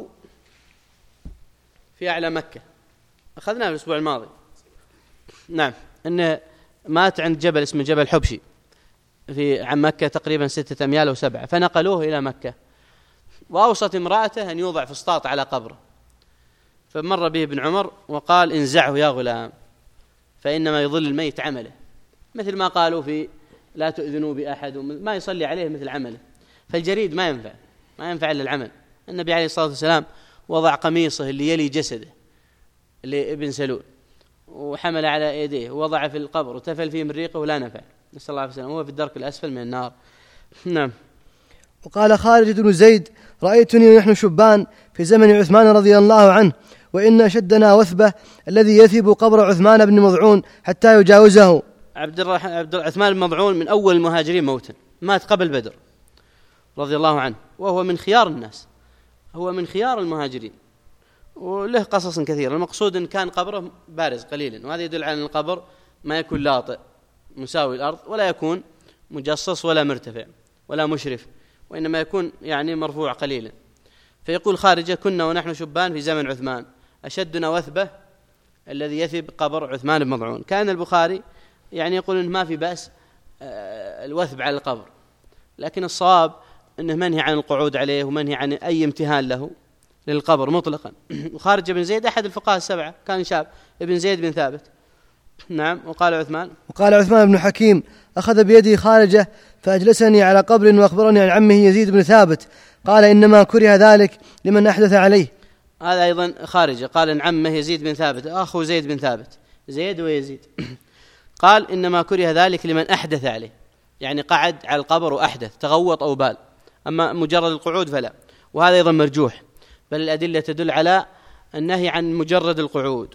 في أعلى مكة، أخذناه الأسبوع الماضي. نعم. أنه مات عند جبل اسمه جبل حبشي عن مكة تقريبا 6 أميال أو 7، فنقلوه إلى مكة، وأوصت امرأته أن يوضع فسطاط على قبره، فمر به ابن عمر وقال انزعه يا غلام فإنما يضل الميت عمله، مثل ما قالوا في لا تؤذنوا بأحد، ما يصلي عليه مثل عمله. فالجريد ما ينفع إلا العمل. النبي عليه الصلاة والسلام وضع قميصه اللي يلي جسده لابن سلول وحمل على يديه ووضع في القبر وتفل فيه من ريقه ولا نفع، نسأل الله العافية، هو في الدرك الأسفل من النار. نعم. وقال خالد بن زيد رأيتني ونحن شبان في زمن عثمان رضي الله عنه، وإن أشدنا وثبة الذي يثب قبر عثمان بن مضعون حتى يجاوزه. عثمان بن مضعون من أول المهاجرين موتا، مات قبل بدر رضي الله عنه، وهو من خيار الناس، هو من خيار المهاجرين، وله قصص كثيرة. المقصود أن كان قبره بارز قليلا، وهذا يدل على أن القبر ما يكون لاطئ مساوي الأرض، ولا يكون مجصص ولا مرتفع ولا مشرف، وإنما يكون يعني مرفوع قليلا. فيقول خارجة كنا ونحن شبان في زمن عثمان أشدنا وثبة الذي يثب قبر عثمان بن مضعون. كان البخاري يعني يقول إن ما في بأس الوثب على القبر، لكن الصواب أنه منهي عن القعود عليه ومنهي عن أي امتهان له للقبر مطلقا. وخارج بن زيد أحد الفقهاء السبعة، كان شاب، ابن زيد بن ثابت. نعم. وقال عثمان بن حكيم أخذ بيدي خارجة فأجلسني على قبر وأخبرني عن عمه يزيد بن ثابت قال إنما كره ذلك لمن أحدث عليه. هذا أيضا خارجة قال إن عمه يزيد بن ثابت أخو زيد بن ثابت، زيد ويزيد، قال إنما كره ذلك لمن أحدث عليه، يعني قعد على القبر وأحدث تغوط أو بال، أما مجرد القعود فلا. وهذا أيضا مرجوح، بل الأدلة تدل على النهي عن مجرد القعود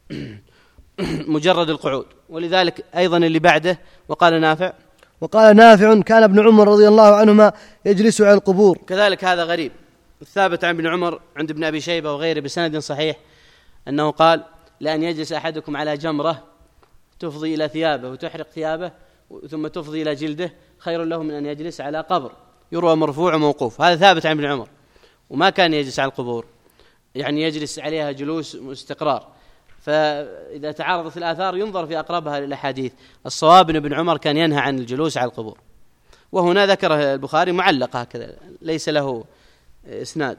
مجرد القعود. ولذلك أيضا اللي بعده وقال نافع كان ابن عمر رضي الله عنهما يجلس على القبور. كذلك هذا غريب، الثابت عن ابن عمر عند ابن أبي شيبة وغيره بسند صحيح أنه قال لأن يجلس أحدكم على جمرة تفضي إلى ثيابه وتحرق ثيابه ثم تفضي إلى جلده خير له من أن يجلس على قبر. يروى مرفوع وموقوف، هذا ثابت عن ابن عمر، وما كان يجلس على القبور، يعني يجلس عليها جلوس واستقرار. فإذا تعارضت الآثار ينظر في أقربها للأحاديث. الصواب أن ابن عمر كان ينهى عن الجلوس على القبور، وهنا ذكره البخاري معلقة هكذا ليس له إسناد.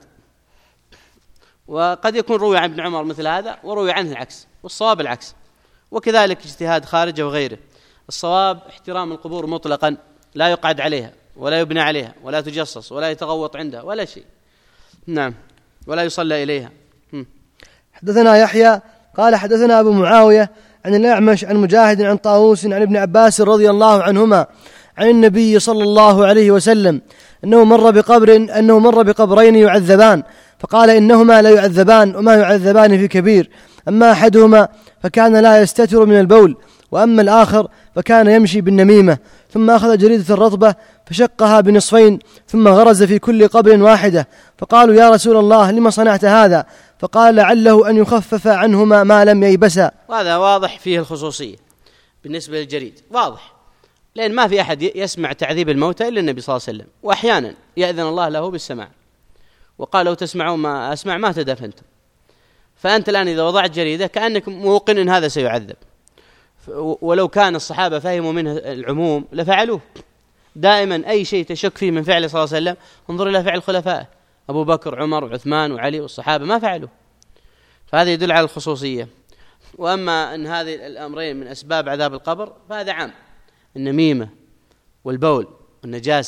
وقد يكون روي عن ابن عمر مثل هذا وروي عنه العكس، والصواب العكس. وكذلك اجتهاد خارجه وغيره. الصواب احترام القبور مطلقا، لا يقعد عليها ولا يبنى عليها ولا تجصص ولا يتغوط عندها ولا شيء. نعم. ولا يصلى إليها. حدثنا يحيى قال حدثنا أبو معاوية عن الأعمش عن مجاهد عن طاووس عن ابن عباس رضي الله عنهما عن النبي صلى الله عليه وسلم أنه مر بقبرين يعذبان، فقال إنهما لا يعذبان وما يعذبان في كبير، أما أحدهما فكان لا يستتر من البول، وأما الآخر فكان يمشي بالنميمة، ثم أخذ جريدة الرطبة فشقها بنصفين ثم غرز في كل قبر واحدة، فقالوا يا رسول الله لما صنعت هذا؟ فقال لعله أن يخفف عنهما ما لم ييبسا. وهذا واضح فيه الخصوصية بالنسبة للجريد، واضح، لأن ما في أحد يسمع تعذيب الموتى إلا النبي صلى الله عليه وسلم، وأحيانا يأذن الله له بالسماع، وقال لو تسمعون ما أسمع ما تدفنتم. فأنت الآن إذا وضعت جريدة كأنك موقن إن هذا سيعذب، ولو كان الصحابة فهموا منه العموم لفعلوه. دائما أي شيء تشك فيه من فعله صلى الله عليه وسلم انظر إلى فعل خلفائه أبو بكر عمر وعثمان وعلي والصحابة ما فعلوا، فهذا يدل على الخصوصية. وأما أن هذه الأمرين من أسباب عذاب القبر فهذا عام، النميمة والبول والنجاسة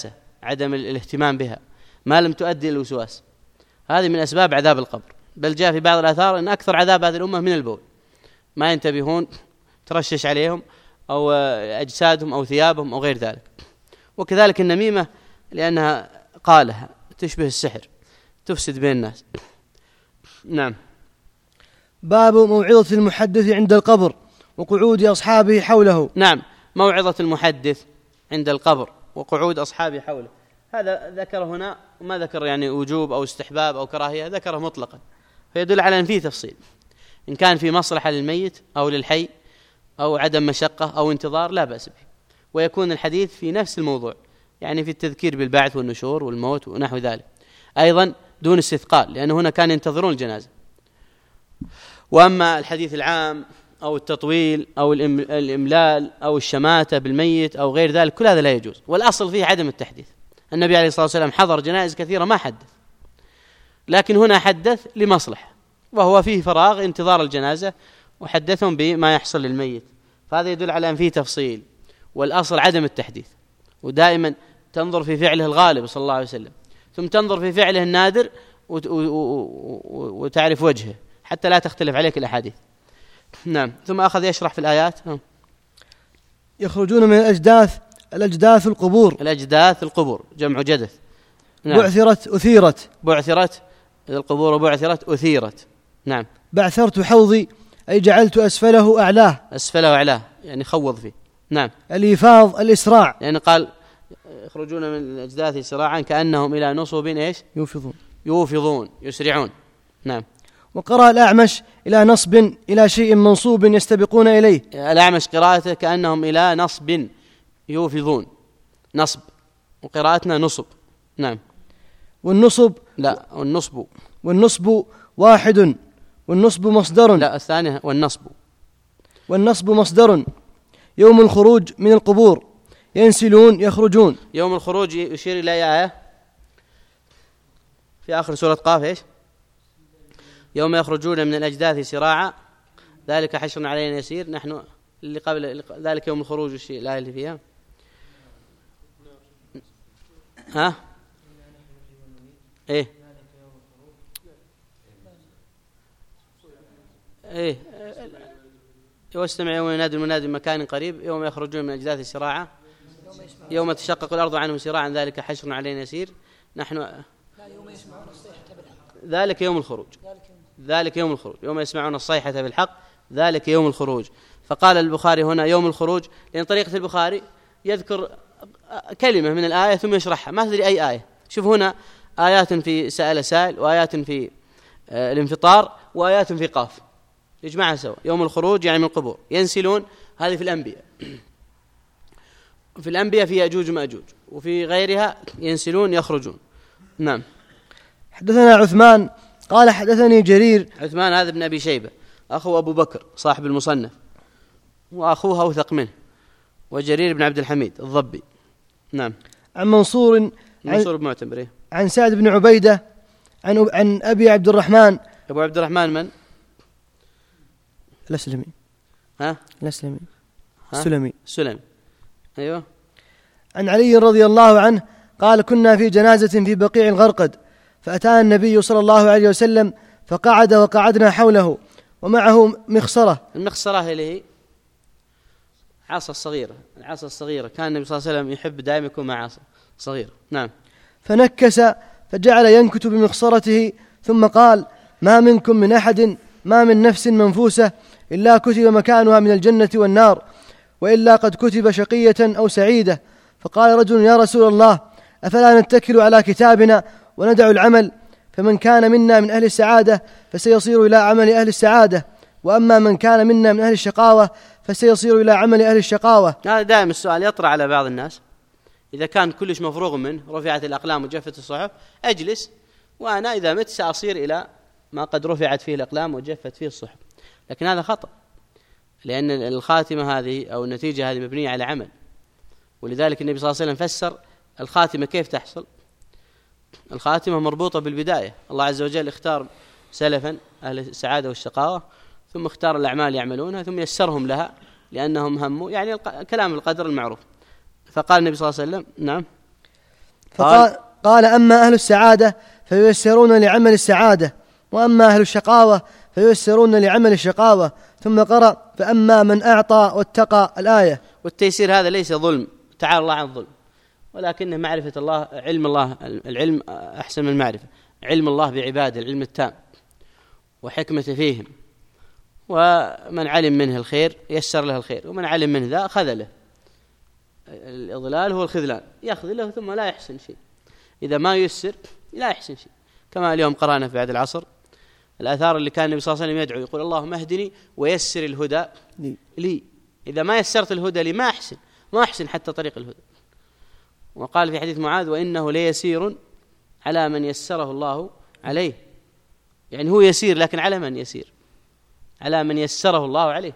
عدم الاهتمام بها، ما لم تؤدي إلى الوسواس، هذه من أسباب عذاب القبر. بل جاء في بعض الآثار أن أكثر عذاب هذه الأمة من البول، ما ينتبهون، ترشش عليهم أو أجسادهم أو ثيابهم أو غير ذلك. وكذلك النميمة لأنها قالها تشبه السحر، تفسد بين الناس. نعم. باب موعظة المحدث عند القبر وقعود أصحابه حوله. نعم، موعظة المحدث عند القبر وقعود أصحابه حوله، هذا ذكر هنا وما ذكر يعني وجوب أو استحباب أو كراهية، ذكره مطلقا، فيدل على أن فيه تفصيل، إن كان في مصلحة للميت أو للحي أو عدم مشقة أو انتظار لا بأس به، ويكون الحديث في نفس الموضوع، يعني في التذكير بالبعث والنشور والموت ونحو ذلك، أيضا دون استثقال، لأنه هنا كان ينتظرون الجنازة. وأما الحديث العام أو التطويل أو الإملال أو الشماتة بالميت أو غير ذلك، كل هذا لا يجوز، والأصل فيه عدم التحديث. النبي عليه الصلاة والسلام حضر جنائز كثيرة ما حدث، لكن هنا حدث لمصلحة، وهو فيه فراغ انتظار الجنازة، وحدثهم بما يحصل للميت، فهذا يدل على أن فيه تفصيل، والأصل عدم التحديث. ودائما تنظر في فعله الغالب صلى الله عليه وسلم، ثم تنظر في فعله النادر وتعرف وجهه حتى لا تختلف عليك الأحاديث. نعم. ثم أخذ يشرح في الآيات. يخرجون من الأجداث القبور. الأجداث القبور جمع جدث. نعم. بعثرت القبور بعثرت أثيرت. نعم. بعثرت حوضي أي جعلت أسفله أعلاه يعني خوض فيه. نعم. الإيفاض الإسراع، يعني قال يخرجون من الأجداث سراعا كأنهم إلى نصب إيش يوفضون يسرعون. نعم. وقرأ الأعمش إلى نصب إلى شيء منصوب يستبقون إليه. الأعمش قراءته كأنهم إلى نصب يوفضون، نصب، وقراءتنا نصب. نعم. والنصب لا، والنصب واحد، والنصب مصدر. لا، الثانية والنصب مصدر. يوم الخروج من القبور ينسلون يخرجون. يوم الخروج يشير إلى آية في آخر سورة قاف، إيش؟ يوم يخرجون من الأجداث سراعا ذلك حشر علينا يسير. نحن اللي قبل ذلك يوم الخروج، الشيء الآية اللي فيها إيه واستمع يوم ينادي المنادي من مكان قريب يوم يخرجون من الأجداث سراعا يوم تشقق الأرض عنهم سراعا ذلك حشر علينا يسير. نحن ذلك يوم الخروج يوم يسمعون الصيحة بالحق ذلك يوم الخروج. فقال البخاري هنا يوم الخروج لأن طريقة البخاري يذكر كلمة من الآية ثم يشرحها، ما تدري أي آية. شوف هنا آيات في سأل سائل، وآيات في الانفطار، وآيات في قاف، يجمعها سوا. يوم الخروج يعني من القبور. ينسلون هذه في الأنبياء في يأجوج ومأجوج، وفي غيرها ينسلون يخرجون. نعم. حدثنا عثمان قال حدثني جرير. عثمان هذا ابن أبي شيبة أخو أبو بكر صاحب المصنف، وأخوه أوثق منه، وجرير بن عبد الحميد الضبي. نعم. عن منصور بن معتمر، عن سعد بن عبيدة عن أبي عبد الرحمن. أبو عبد الرحمن من؟ السلمي. السلمي. أيوة. عن علي رضي الله عنه قال كنا في جنازة في بقيع الغرقد، فأتانا النبي صلى الله عليه وسلم فقعد وقعدنا حوله ومعه مخصرة. المخصرة اللي هي العصا الصغيرة. كان النبي صلى الله عليه وسلم يحب دائما يكون مع عصا صغيرة. نعم. فنكس فجعل ينكت بمخصرته ثم قال ما منكم من أحد ما من نفس منفوسة إلا كتب مكانها من الجنة والنار، وإلا قد كتب شقية أو سعيدة. فقال رجل يا رسول الله أفلا نتكل على كتابنا وندع العمل؟ فمن كان منا من أهل السعادة فسيصير إلى عمل أهل السعادة، وأما من كان منا من أهل الشقاوة فسيصير إلى عمل أهل الشقاوة. هذا دائما السؤال يطرأ على بعض الناس، إذا كان كلش مفروغ منه، رفعت الأقلام وجفت الصحف، أجلس وأنا إذا مت سأصير إلى ما قد رفعت فيه الأقلام وجفت فيه الصحف. لكن هذا خطأ، لأن الخاتمة هذه أو النتيجة هذه مبنية على عمل، ولذلك النبي صلى الله عليه وسلم فسر الخاتمة كيف تحصل. الخاتمة مربوطة بالبداية، الله عز وجل اختار سلفا أهل السعادة والشقاوة، ثم اختار الأعمال يعملونها، ثم يسرهم لها لأنهم هموا، يعني كلام القدر المعروف. فقال النبي صلى الله عليه وسلم نعم قال أما أهل السعادة فييسرون لعمل السعادة، وأما أهل الشقاوة فييسرون لعمل الشقاوة. ثم قرأ فأما من أعطى واتقى الآية. والتيسير هذا ليس ظلم، تعالى الله عن الظلم، ولكنه معرفة الله، علم الله. العلم أحسن من المعرفة، علم الله بعباده، العلم التام وحكمة فيهم. ومن علم منه الخير يسر له الخير، ومن علم منه ذا خذله. الإضلال هو الخذلان، يخذله ثم لا يحسن شيء. إذا ما يسر لا يحسن شيء. كما اليوم قرأنا في بعد العصر الآثار اللي كان النبي صلى الله عليه وسلم يدعو يقول اللهم اهدني ويسر الهدى لي. إذا ما يسرت الهدى لي ما أحسن حتى طريق الهدى. وقال في حديث معاذ وإنه ليسير على من يسره الله عليه، يعني هو يسير لكن على من يسير؟ على من يسره الله عليه.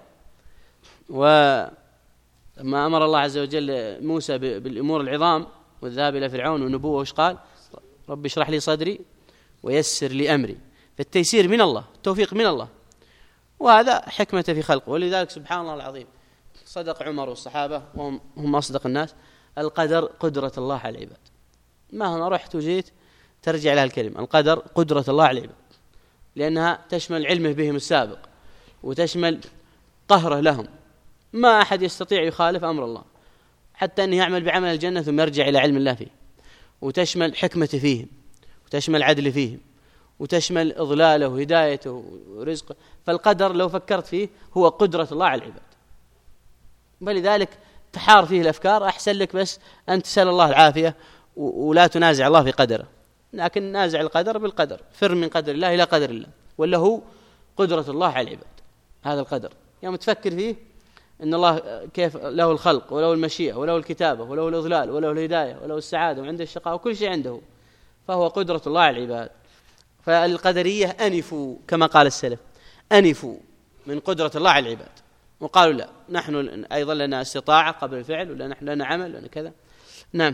وما أمر الله عز وجل موسى بالأمور العظام والذهاب إلى فرعون والنبوة، وش قال؟ رب اشرح لي صدري ويسر لي أمري. فالتيسير من الله، التوفيق من الله، وهذا حكمة في خلقه. ولذلك سبحان الله العظيم صدق عمر والصحابة وهم أصدق الناس، القدر قدرة الله على العباد. مهما رحت وجيت ترجع لها الكلمة، القدر قدرة الله على العباد، لأنها تشمل علمه بهم السابق وتشمل طهره لهم. ما أحد يستطيع يخالف أمر الله، حتى أنه يعمل بعمل الجنة ثم يرجع إلى علم الله فيه. وتشمل حكمته فيهم، وتشمل عدل فيهم، وتشمل إضلاله وهدايته ورزقه. فالقدر لو فكرت فيه هو قدرة الله على العباد، ولذلك تحار فيه الأفكار. أحسن لك بس أن تسأل الله العافية ولا تنازع الله في قدره، لكن نازع القدر بالقدر، فر من قدر الله إلى قدر الله، ولا هو قدرة الله على العباد. هذا القدر يوم تفكر فيه إن الله كيف له الخلق وله المشيئة وله الكتابة وله الإضلال وله الهداية وله السعادة وعنده الشقاء وكل شيء عنده، فهو قدرة الله على العباد. فالقدرية أنفوا كما قال السلف، أنفوا من قدرة الله على العباد، وقالوا لا، نحن أيضا لنا استطاعة قبل الفعل، ولا نحن لنا عمل ولا كذا. نعم.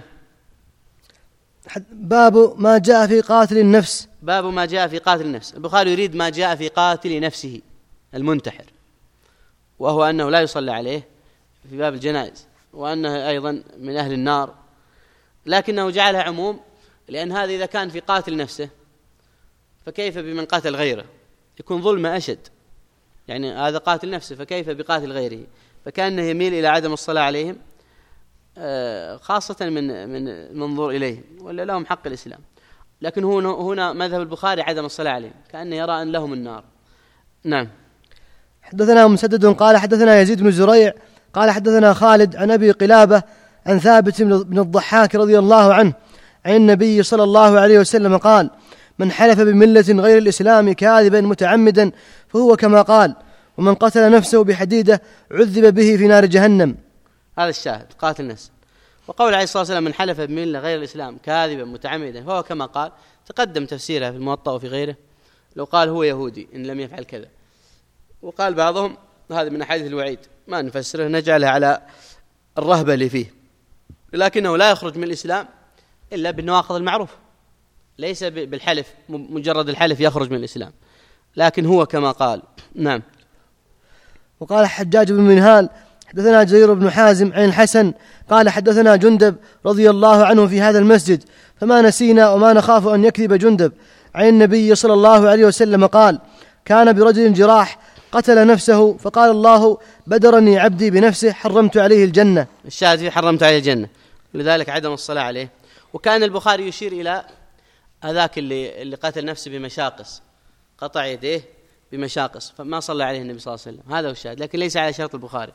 باب ما جاء في قاتل النفس. باب ما جاء في قاتل النفس. البخاري يريد ما جاء في قاتل نفسه المنتحر، وهو أنه لا يصلى عليه في باب الجنائز، وأنه أيضا من أهل النار، لكنه جعلها عموم، لأن هذا إذا كان في قاتل نفسه فكيف بمن قاتل غيره؟ يكون ظلمه أشد. يعني هذا قاتل نفسه، فكيف بقاتل غيره؟ فكأنه يميل إلى عدم الصلاة عليهم، خاصة من منظور إليهم، ولا لهم حق الإسلام. لكن هنا مذهب البخاري عدم الصلاة عليهم، كأنه يرى أن لهم النار. نعم. حدثنا مسدد قال حدثنا يزيد بن زريع قال حدثنا خالد عن أبي قلابة عن ثابت بن الضحاك رضي الله عنه عن النبي صلى الله عليه وسلم قال من حلف بملة غير الإسلام كاذبا متعمدا فهو كما قال، ومن قتل نفسه بحديدة عذب به في نار جهنم. هذا الشاهد قاتل نفسه. وقول عليه الصلاة والسلام من حلف بملة غير الإسلام كاذبا متعمدا فهو كما قال، تقدم تفسيرها في الموطأ وفي غيره. لو قال هو يهودي إن لم يفعل كذا، وقال بعضهم هذا من أحاديث الوعيد، ما نفسره، نجعلها على الرهبة اللي فيه، لكنه لا يخرج من الإسلام إلا بالنواقض المعروف، ليس بالحلف، مجرد الحلف يخرج من الإسلام، لكن هو كما قال. نعم. وقال حجاج بن منهال حدثنا جرير بن حازم عن الحسن قال حدثنا جندب رضي الله عنه في هذا المسجد، فما نسينا وما نخاف أن يكذب جندب عن النبي صلى الله عليه وسلم قال كان برجل جراح قتل نفسه فقال الله بدرني عبدي بنفسه حرمت عليه الجنة. الشاهد فيه حرمت عليه الجنة، لذلك عدم الصلاة عليه. وكان البخاري يشير إلى هذاك اللي قتل نفسه بمشاقص، قطع يديه بمشاقص، فما صلى عليه النبي صلى الله عليه وسلم، هذا هو الشاهد، لكن ليس على شرط البخاري.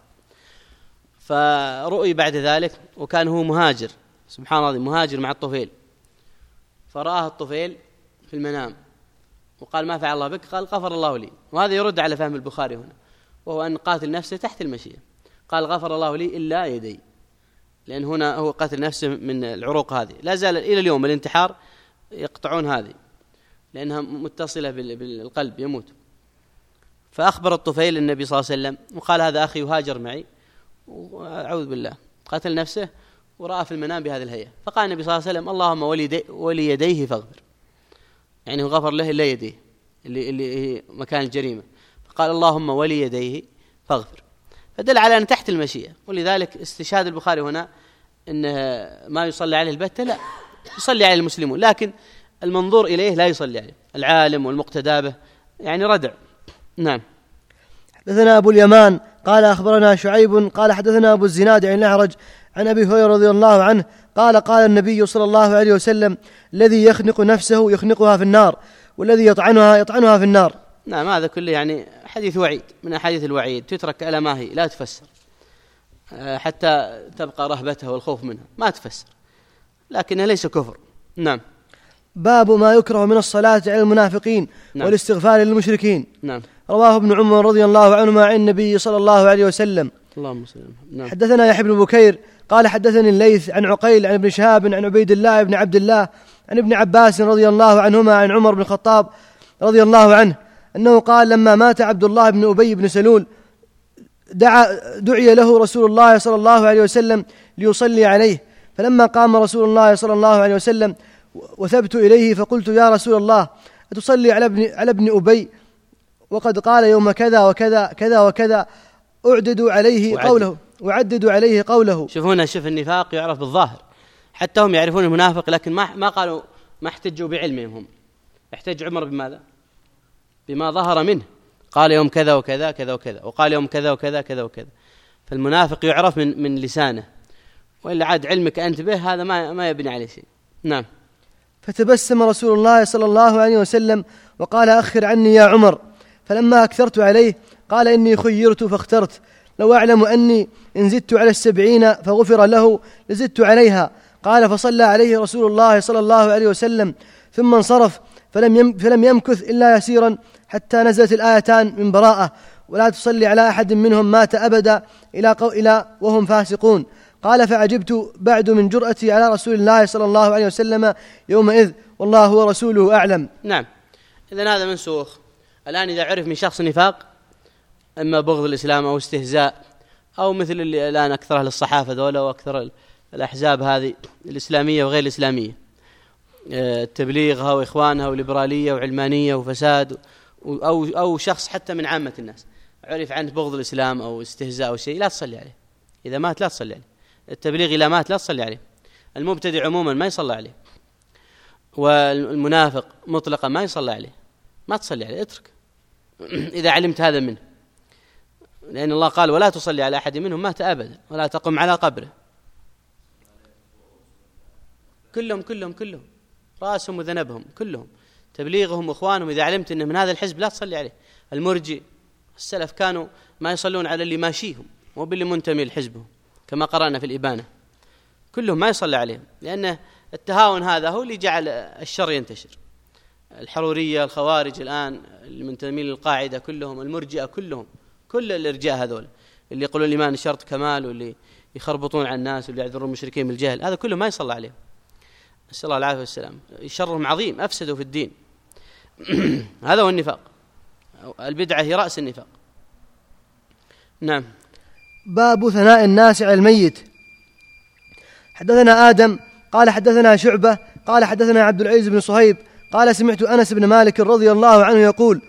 فرؤي بعد ذلك، وكان هو مهاجر، سبحان الله، مهاجر مع الطفيل، فرآه الطفيل في المنام وقال ما فعل الله بك؟ قال غفر الله لي. وهذا يرد على فهم البخاري هنا، وهو أن قاتل نفسه تحت المشيئة، قال غفر الله لي إلا يدي، لأن هنا هو قاتل نفسه من العروق هذه، لا زال إلى اليوم الانتحار يقطعون هذه لأنها متصلة بالقلب، يموت. فأخبر الطفيل النبي صلى الله عليه وسلم وقال هذا أخي يهاجر معي وأعوذ بالله قتل نفسه، ورأى في المنام بهذه الهيئة، فقال النبي صلى الله عليه وسلم اللهم ولي يديه فاغفر، يعني هو غفر له إلا يديه اللي هي مكان الجريمة، فقال اللهم ولي يديه فاغفر، فدل على أن تحت المشيئة. ولذلك استشهاد البخاري هنا أن ما يصلى عليه البتة لا، يصلي عليه المسلمون، لكن المنظور إليه لا يصلي عليه، العالم والمقتدى به يعني ردع. نعم. حدثنا أبو اليمان قال أخبرنا شعيب قال حدثنا أبو الزناد عن الأعرج عن أبي هريرة رضي الله عنه قال قال النبي صلى الله عليه وسلم: الذي يخنق نفسه يخنقها في النار، والذي يطعنها في النار. نعم، هذا كله يعني حديث وعيد من أحاديث الوعيد، تترك على ما هي، لا تفسر حتى تبقى رهبتها والخوف منها، ما تفسر، لكنها ليس كفر. نعم. باب ما يكره من الصلاة على المنافقين والاستغفار للمشركين. نعم. رواه ابن عمر رضي الله عنهما عن النبي صلى الله عليه وسلم. اللهم صل. نعم. حدثنا يحيى بن بكير قال حدثني الليث عن عقيل عن ابن شهاب عن عبيد الله بن عبد الله عن ابن عباس رضي الله عنهما عن عمر بن الخطاب رضي الله عنه أنه قال: لما مات عبد الله بن أبي بن سلول دعي له رسول الله صلى الله عليه وسلم ليصلي عليه، فلما قام رسول الله صلى الله عليه وسلم وثبت إليه فقلت: يا رسول الله، أتصلي على ابن أبي وقد قال يوم كذا وكذا كذا وكذا، وعدد عليه قوله. شوف هنا، شوف النفاق يعرف بالظاهر، حتى هم يعرفون المنافق، لكن ما قالوا، ما احتجوا بعلمهم هم. احتج عمر بماذا؟ بما ظهر منه، قال يوم كذا وكذا كذا وكذا، وقال يوم كذا وكذا كذا وكذا. فالمنافق يعرف من لسانه، وإلا عاد علمك أنت به هذا ما يبني عليه شيء. نعم. فتبسم رسول الله صلى الله عليه وسلم وقال: أخر عني يا عمر. فلما أكثرت عليه قال: إني خيرت فاخترت، لو أعلم أني إن زدت على 70 فغفر له لزدت عليها. قال: فصلى عليه رسول الله صلى الله عليه وسلم ثم انصرف، فلم يمكث إلا يسيرا حتى نزلت الآيتان من براءة: ولا تصلي على أحد منهم مات أبدا إلى وهم فاسقون. قال: فعجبت بعد من جرأتي على رسول الله صلى الله عليه وسلم يومئذ، والله ورسوله أعلم. نعم. إذن هذا منسوخ. الآن إذا عرف من شخص نفاق، إما بغض الإسلام أو استهزاء، أو مثل اللي الآن أكثرها للصحافة دولة، وأكثر الأحزاب هذه الإسلامية وغير الإسلامية، تبليغها وإخوانها وليبرالية وعلمانية وفساد، أو شخص حتى من عامة الناس عرف عنه بغض الإسلام أو استهزاء أو شيء، لا تصلي عليه. إذا مات لا تصلي عليه. التبليغ إذا مات لا تصلي عليه. المبتدع عموما ما يصلى عليه، والمنافق مطلقا ما يصلى عليه، ما تصلي عليه، اترك إذا علمت هذا منه، لأن الله قال: ولا تصلي على أحد منهم مات أبدا ولا تقم على قبره. كلهم رأسهم وذنبهم كلهم، تبليغهم وإخوانهم، إذا علمت أنه من هذا الحزب لا تصلي عليه. المرجئ السلف كانوا ما يصلون على اللي ماشيهم وباللي منتمي لحزبهم، كما قرأنا في الإبانة، كلهم ما يصلي عليهم، لأن التهاون هذا هو اللي جعل الشر ينتشر. الحرورية، الخوارج الآن اللي منتمين للقاعدة كلهم، المرجئة كلهم، كل الإرجاء هذول اللي يقولون الإيمان شرط كمال، واللي يخربطون على الناس واللي يعذرون المشركين بالجهل، هذا كله ما يصلى عليهم. نسأل الله العافية والسلام. شرهم عظيم، أفسدوا في الدين. هذا هو النفاق، البدعة هي رأس النفاق. نعم. باب ثناء الناس على الميت. حدثنا آدم قال حدثنا شعبة قال حدثنا عبد العزيز بن صهيب قال: سمعت أنس بن مالك رضي الله عنه يقول: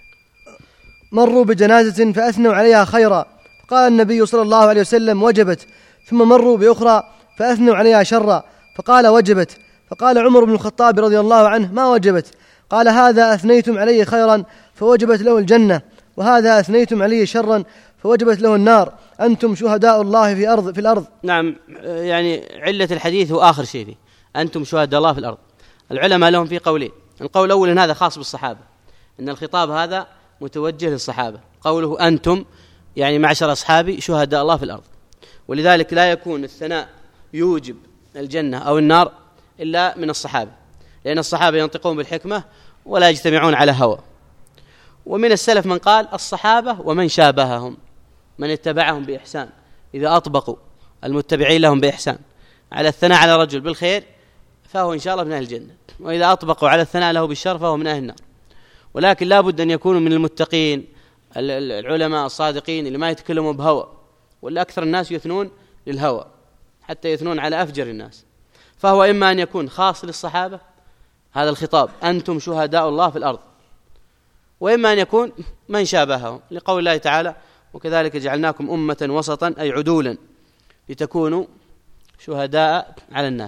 مروا بجنازة فأثنوا عليها خيرا، فقال النبي صلى الله عليه وسلم: وجبت. ثم مروا بأخرى فأثنوا عليها شرا، فقال: وجبت. فقال عمر بن الخطاب رضي الله عنه: ما وجبت؟ قال: هذا أثنيتم عليه خيرا فوجبت له الجنة، وهذا أثنيتم عليه شرا فوجبت له النار، أنتم شهداء الله في الأرض. نعم، يعني علة الحديث هو آخر شيء فيه، أنتم شهداء الله في الأرض. العلماء لهم في قولين: القول الأول أن هذا خاص بالصحابة، أن الخطاب هذا متوجه للصحابة، قوله أنتم يعني معشر أصحابي شهداء الله في الأرض، ولذلك لا يكون الثناء يوجب الجنة أو النار إلا من الصحابة، لأن الصحابة ينطقون بالحكمة ولا يجتمعون على هوى. ومن السلف من قال: الصحابة ومن شابههم، من اتبعهم بإحسان، إذا أطبقوا المتبعين لهم بإحسان على الثناء على رجل بالخير فهو إن شاء الله من أهل الجنة، وإذا أطبقوا على الثناء له بالشر فهو من أهل النار. ولكن لا بد أن يكونوا من المتقين العلماء الصادقين اللي ما يتكلموا بهوى، ولا أكثر الناس يثنون للهوى حتى يثنون على أفجر الناس. فهو إما أن يكون خاص للصحابة هذا الخطاب أنتم شهداء الله في الأرض، وإما أن يكون من شابههم، لقول الله تعالى: وكذلك جعلناكم أمة وسطا أي عدولا لتكونوا شهداء على الناس.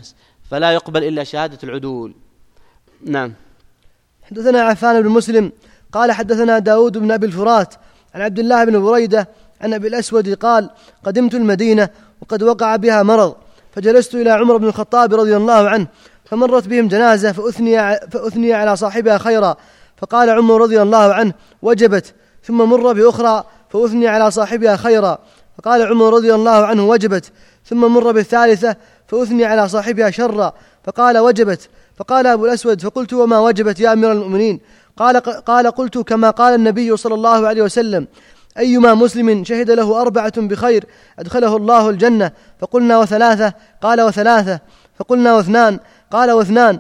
فلا يقبل إلا شهادة العدول. نعم. حدثنا عفان بن مسلم قال حدثنا داود بن أبي الفرات عن عبد الله بن بريدة عن أبي الأسود قال قدمت المدينة وقد وقع بها مرض، فجلست إلى عمر بن الخطاب رضي الله عنه، فمرت بهم جنازة فأثني على صاحبها خيرا، فقال عمر رضي الله عنه وجبت، ثم مر بأخرى فأثني على صاحبها خيرا، فقال عمر رضي الله عنه وجبت، ثم مر بالثالثة فأثني على صاحبها شرا، فقال وجبت، فقال أبو الأسود فقلت وما وجبت يا أمير المؤمنين؟ قال قلت كما قال النبي صلى الله عليه وسلم أيما مسلم شهد له 4 بخير أدخله الله الجنة، فقلنا وثلاثة، قال وثلاثة، فقلنا و2، قال و2،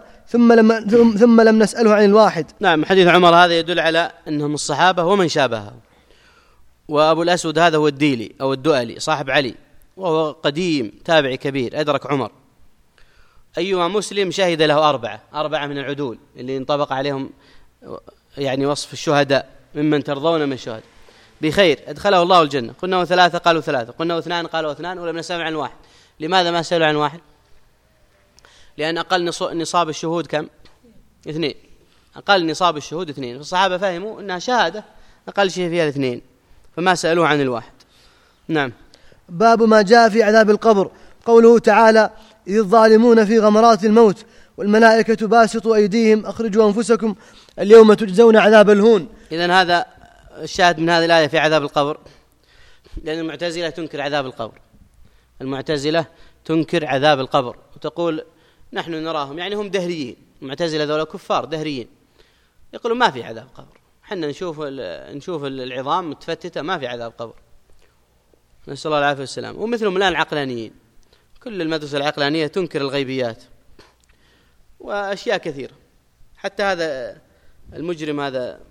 ثم لم نسأله عن الواحد. نعم. حديث عمر هذا يدل على أنهم الصحابة ومن شابهه. وأبو الأسود هذا هو الديلي أو الدؤلي صاحب علي، وهو قديم تابعي كبير أدرك عمر. أيما مسلم شهد له 4 من العدول اللي ينطبق عليهم يعني وصف الشهداء ممن ترضون من الشهداء بخير أدخله الله الجنة. قلنا و3 قالوا 3، قلنا و2 قالوا 2، ولم نسأل عن واحد. لماذا ما سألوا عن واحد؟ لأن أقل نصاب الشهود كم؟ 2. أقل نصاب الشهود 2. فالصحابة فهموا أنها شهادة أقل شيء فيها 2، فما سألوه عن الواحد. نعم. باب ما جاء في عذاب القبر. قوله تعالى إذ الظالمون في غمرات الموت والملائكة باسطوا أيديهم أخرجوا أنفسكم اليوم تجزون عذاب الهون. إذن هذا الشاهد من هذه الآية في عذاب القبر، لأن المعتزلة تنكر عذاب القبر. المعتزلة تنكر عذاب القبر وتقول نحن نراهم، يعني هم دهريين. المعتزلة ذولا كفار دهريين يقولون ما في عذاب قبر، حنا نشوف العظام متفتتة ما في عذاب قبر، نسأل الله العافية والسلام. ومثلهم الآن العقلانيين، كل المدرسة العقلانية تنكر الغيبيات وأشياء كثيرة. حتى هذا المجرم هذا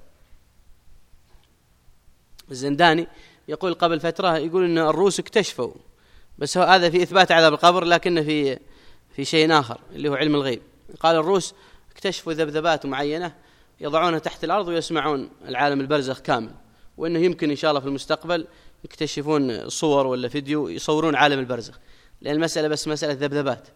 الزنداني يقول قبل فترة، يقول إن الروس اكتشفوا، بس هذا في إثبات عذاب القبر لكن في شيء آخر اللي هو علم الغيب. قال الروس اكتشفوا ذبذبات معينة يضعونها تحت الأرض ويسمعون العالم البرزخ كامل، وإنه يمكن إن شاء الله في المستقبل يكتشفون صور ولا فيديو يصورون عالم البرزخ، لأن المسألة بس مسألة ذبذبات.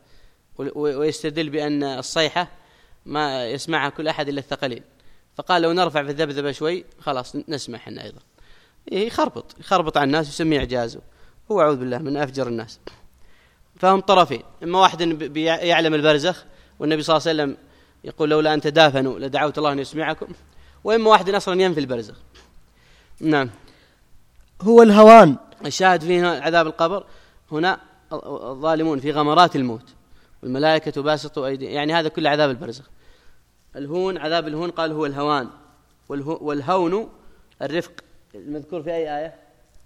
ويستدل بأن الصيحة ما يسمعها كل أحد إلا الثقلين، فقال لو نرفع في الذبذبة شوي خلاص نسمع حنا أيضا. يخربط على الناس ويسميه إعجازه، هو أعوذ بالله من أفجر الناس. فهم طرفين، إما واحد يعلم البرزخ والنبي صلى الله عليه وسلم يقول لولا أن تدافنوا لدعوت الله أن يسمعكم، وإما واحد أصلا ينفي البرزخ. نعم. هو الهوان. الشاهد فيه عذاب القبر هنا الظالمون في غمرات الموت والملائكة باسطوا أيدي، يعني هذا كل عذاب البرزخ. الهون عذاب الهون قال هو الهوان، والهون الرفق المذكور في أي آية؟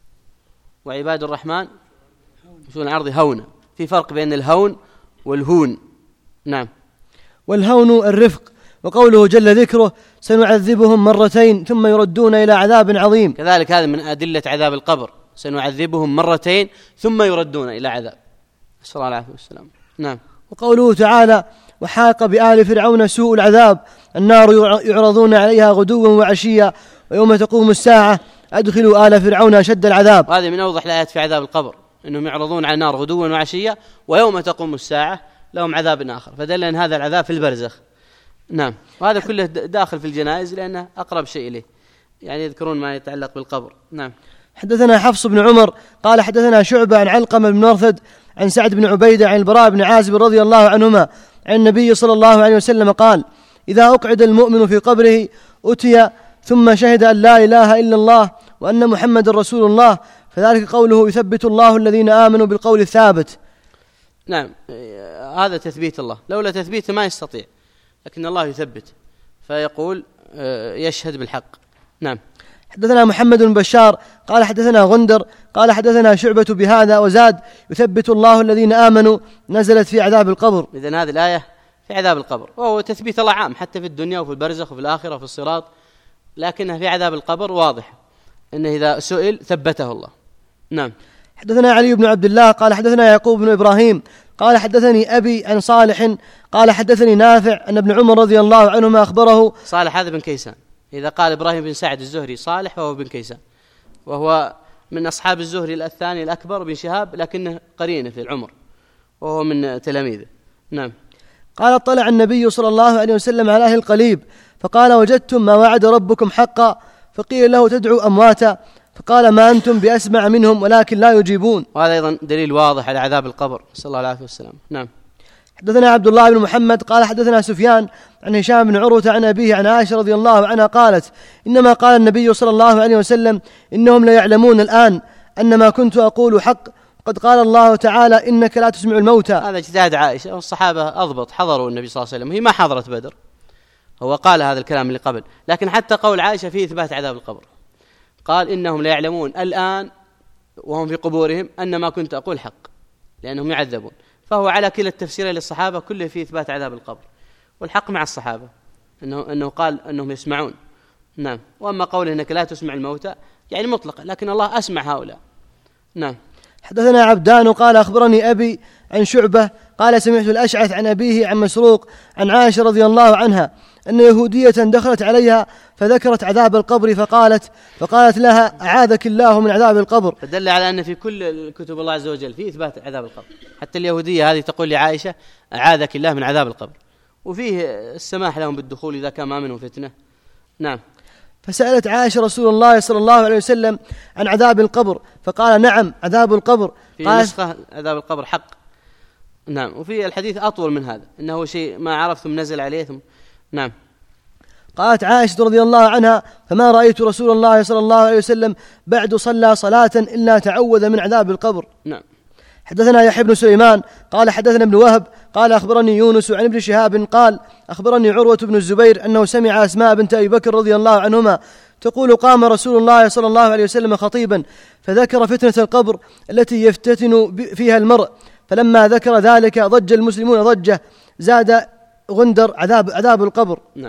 وعباد الرحمن شو العرض هونا. في فرق بين الهون والهون. نعم. والهون الرفق. وقوله جل ذكره سنعذبهم مرتين ثم يردون إلى عذاب عظيم، كذلك هذا من أدلة عذاب القبر، سنعذبهم مرتين ثم يردون إلى عذاب، نسأل الله العافية والسلام. نعم. وقوله تعالى وحاق بآل فرعون سوء العذاب النار يعرضون عليها غدوا وعشيا ويوم تقوم الساعة أدخلوا آل فرعون أشد العذاب. هذه من أوضح الآيات في عذاب القبر، أنهم يعرضون على النار غدوا وعشيا ويوم تقوم الساعة لهم عذاب آخر، فدل أن هذا العذاب في البرزخ. نعم. وهذا كله داخل في الجنائز لأنه أقرب شيء إليه، يعني يذكرون ما يتعلق بالقبر. نعم. حدثنا حفص بن عمر قال حدثنا شعبة عن علقمة بن مرثد عن سعد بن عبيدة عن البراء بن عازب رضي الله عنهما عن النبي صلى الله عليه وسلم قال إذا أقعد المؤمن في قبره أتي ثم شهد أن لا إله إلا الله وأن محمد رسول الله فذلك قوله يثبت الله الذين آمنوا بالقول الثابت. نعم. هذا تثبيت الله، لولا تثبيته ما يستطيع، لكن الله يثبت فيقول يشهد بالحق. نعم. حدثنا محمد بن بشار قال حدثنا غندر قال حدثنا شعبة بهذا وزاد يثبت الله الذين آمنوا نزلت في عذاب القبر. إذن هذه الآية في عذاب القبر، وهو تثبيت الله عام حتى في الدنيا وفي البرزخ وفي الآخرة وفي الصراط، لكنها في عذاب القبر واضح أنه إذا سئل ثبته الله. نعم. حدثنا علي بن عبد الله قال حدثنا يعقوب بن إبراهيم قال حدثني أبي عن صالح قال حدثني نافع أن ابن عمر رضي الله عنهما أخبره. صالح هذا بن كيسان، إذا قال إبراهيم بن سعد الزهري صالح فهو بن كيسان، وهو من أصحاب الزهري الثاني الأكبر بن شهاب، لكنه قرينه في العمر وهو من تلاميذه. نعم. قال اطلع النبي صلى الله عليه وسلم على أهل القليب فقال وجدتم ما وعد ربكم حقا؟ فقيل له تدعو أمواتا، فقال ما أنتم بأسمع منهم ولكن لا يجيبون. وهذا أيضا دليل واضح على عذاب القبر، صلى الله عليه وسلم. نعم. حدثنا عبد الله بن محمد قال حدثنا سفيان عن هشام بن عروة عن أبيه عن عائشة رضي الله عنها قالت إنما قال النبي صلى الله عليه وسلم إنهم لا يعلمون الآن أن ما كنت أقول حق، قد قال الله تعالى إنك لا تسمع الموتى. هذا اجتهاد عائشة، والصحابة أضبط حضروا النبي صلى الله عليه وسلم، هي ما حضرت بدر، هو قال هذا الكلام اللي قبل، لكن حتى قول عائشة فيه إثبات عذاب القبر. قال إنهم لا يعلمون الآن وهم في قبورهم أن ما كنت أقول حق، لأنهم يعذبون. فهو على كلا التفسيرين للصحابة كله فيه إثبات عذاب القبر، والحق مع الصحابة أنه قال أنهم يسمعون. نعم. وأما قوله إنك لا تسمع الموتى يعني مطلقة، لكن الله أسمع هؤلاء. نعم. حدثنا عبدان قال أخبرني أبي عن شعبة قال سمعت الأشعث عن أبيه عن مسروق عن عائشة رضي الله عنها أن يهودية دخلت عليها فذكرت عذاب القبر فقالت لها أعاذك الله من عذاب القبر. فدل على أن في كل كتب الله عز وجل في إثبات عذاب القبر، حتى اليهودية هذه تقول لعائشة أعاذك الله من عذاب القبر، وفيه السماح لهم بالدخول إذا كان ما منهم فتنة. نعم. فسألت عائشة رسول الله صلى الله عليه وسلم عن عذاب القبر فقال نعم عذاب القبر. في نسخة عذاب القبر حق. نعم. وفي الحديث أطول من هذا، إنه شيء ما عرف ثم نزل عليه ثم. نعم. قالت عائشة رضي الله عنها فما رأيت رسول الله صلى الله عليه وسلم بعد صلى صلاة إلا تعوذ من عذاب القبر. نعم. حدثنا يحيى بن سليمان قال حدثنا ابن وهب قال أخبرني يونس عن ابن شهاب قال أخبرني عروة بن الزبير أنه سمع أسماء بنت أبي بكر رضي الله عنهما تقول قام رسول الله صلى الله عليه وسلم خطيبا فذكر فتنة القبر التي يفتتن فيها المرء، فلما ذكر ذلك ضج المسلمون ضجة، زاد غندر عذاب القبر. نعم.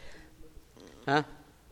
ها؟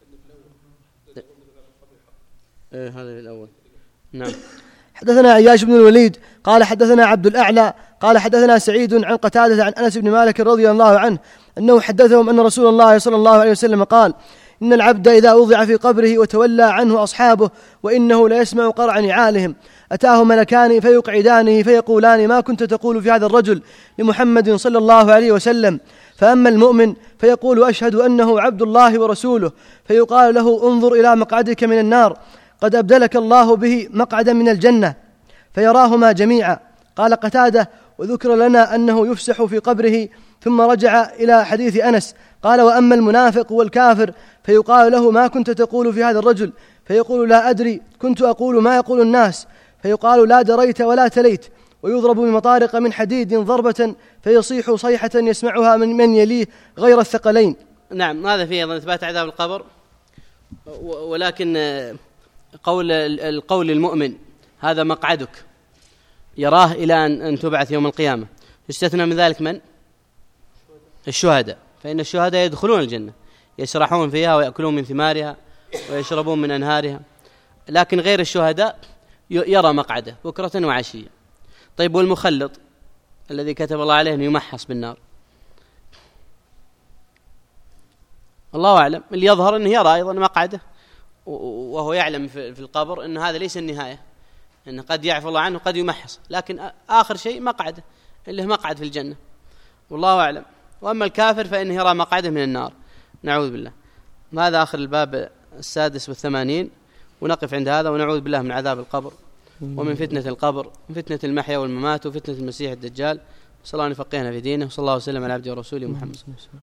هذا الأول. نعم. حدثنا عياش بن الوليد قال حدثنا عبد الأعلى قال حدثنا سعيد عن قتادة عن أنس بن مالك رضي الله عنه أنه حدثهم أن رسول الله صلى الله عليه وسلم قال إن العبد إذا وضع في قبره وتولى عنه أصحابه وإنه لا يسمع قرع نعالهم أتاه ملكان فيقعدانه فيقولان ما كنت تقول في هذا الرجل لمحمد صلى الله عليه وسلم؟ فأما المؤمن فيقول أشهد أنه عبد الله ورسوله، فيقال له انظر إلى مقعدك من النار قد أبدلك الله به مقعدا من الجنة، فيراهما جميعا. قال قتادة وذكر لنا أنه يفسح في قبره، ثم رجع إلى حديث أنس قال وأما المنافق والكافر فيقال له ما كنت تقول في هذا الرجل؟ فيقول لا أدري، كنت أقول ما يقول الناس. فيقال لا دريت ولا تليت، ويضرب بمطارق من حديد ضربة فيصيح صيحة يسمعها من يليه غير الثقلين. نعم. هذا فيه أيضا إثبات عذاب القبر، ولكن القول المؤمن هذا مقعدك يراه إلى أن تبعث يوم القيامة. يستثنى من ذلك من؟ الشهداء، فإن الشهداء يدخلون الجنة يسرحون فيها ويأكلون من ثمارها ويشربون من أنهارها، لكن غير الشهداء يرى مقعده بكرة وعشية. طيب والمخلط الذي كتب الله عليه أن يمحص بالنار؟ الله أعلم. اللي يظهر أنه يرى أيضا مقعده، وهو يعلم في القبر أن هذا ليس النهاية، أنه قد يعفو الله عنه قد يمحص، لكن آخر شيء مقعده اللي هو مقعد في الجنة، والله أعلم. وأما الكافر فإنه يرى مقعده من النار، نعوذ بالله. هذا آخر الباب 86، ونقف عند هذا ونعوذ بالله من عذاب القبر ومن فتنة القبر ومن فتنة المحيا والممات وفتنة المسيح الدجال. صلى الله عليه وسلم في دينه، وصلى الله وسلم على عبده ورسوله محمد.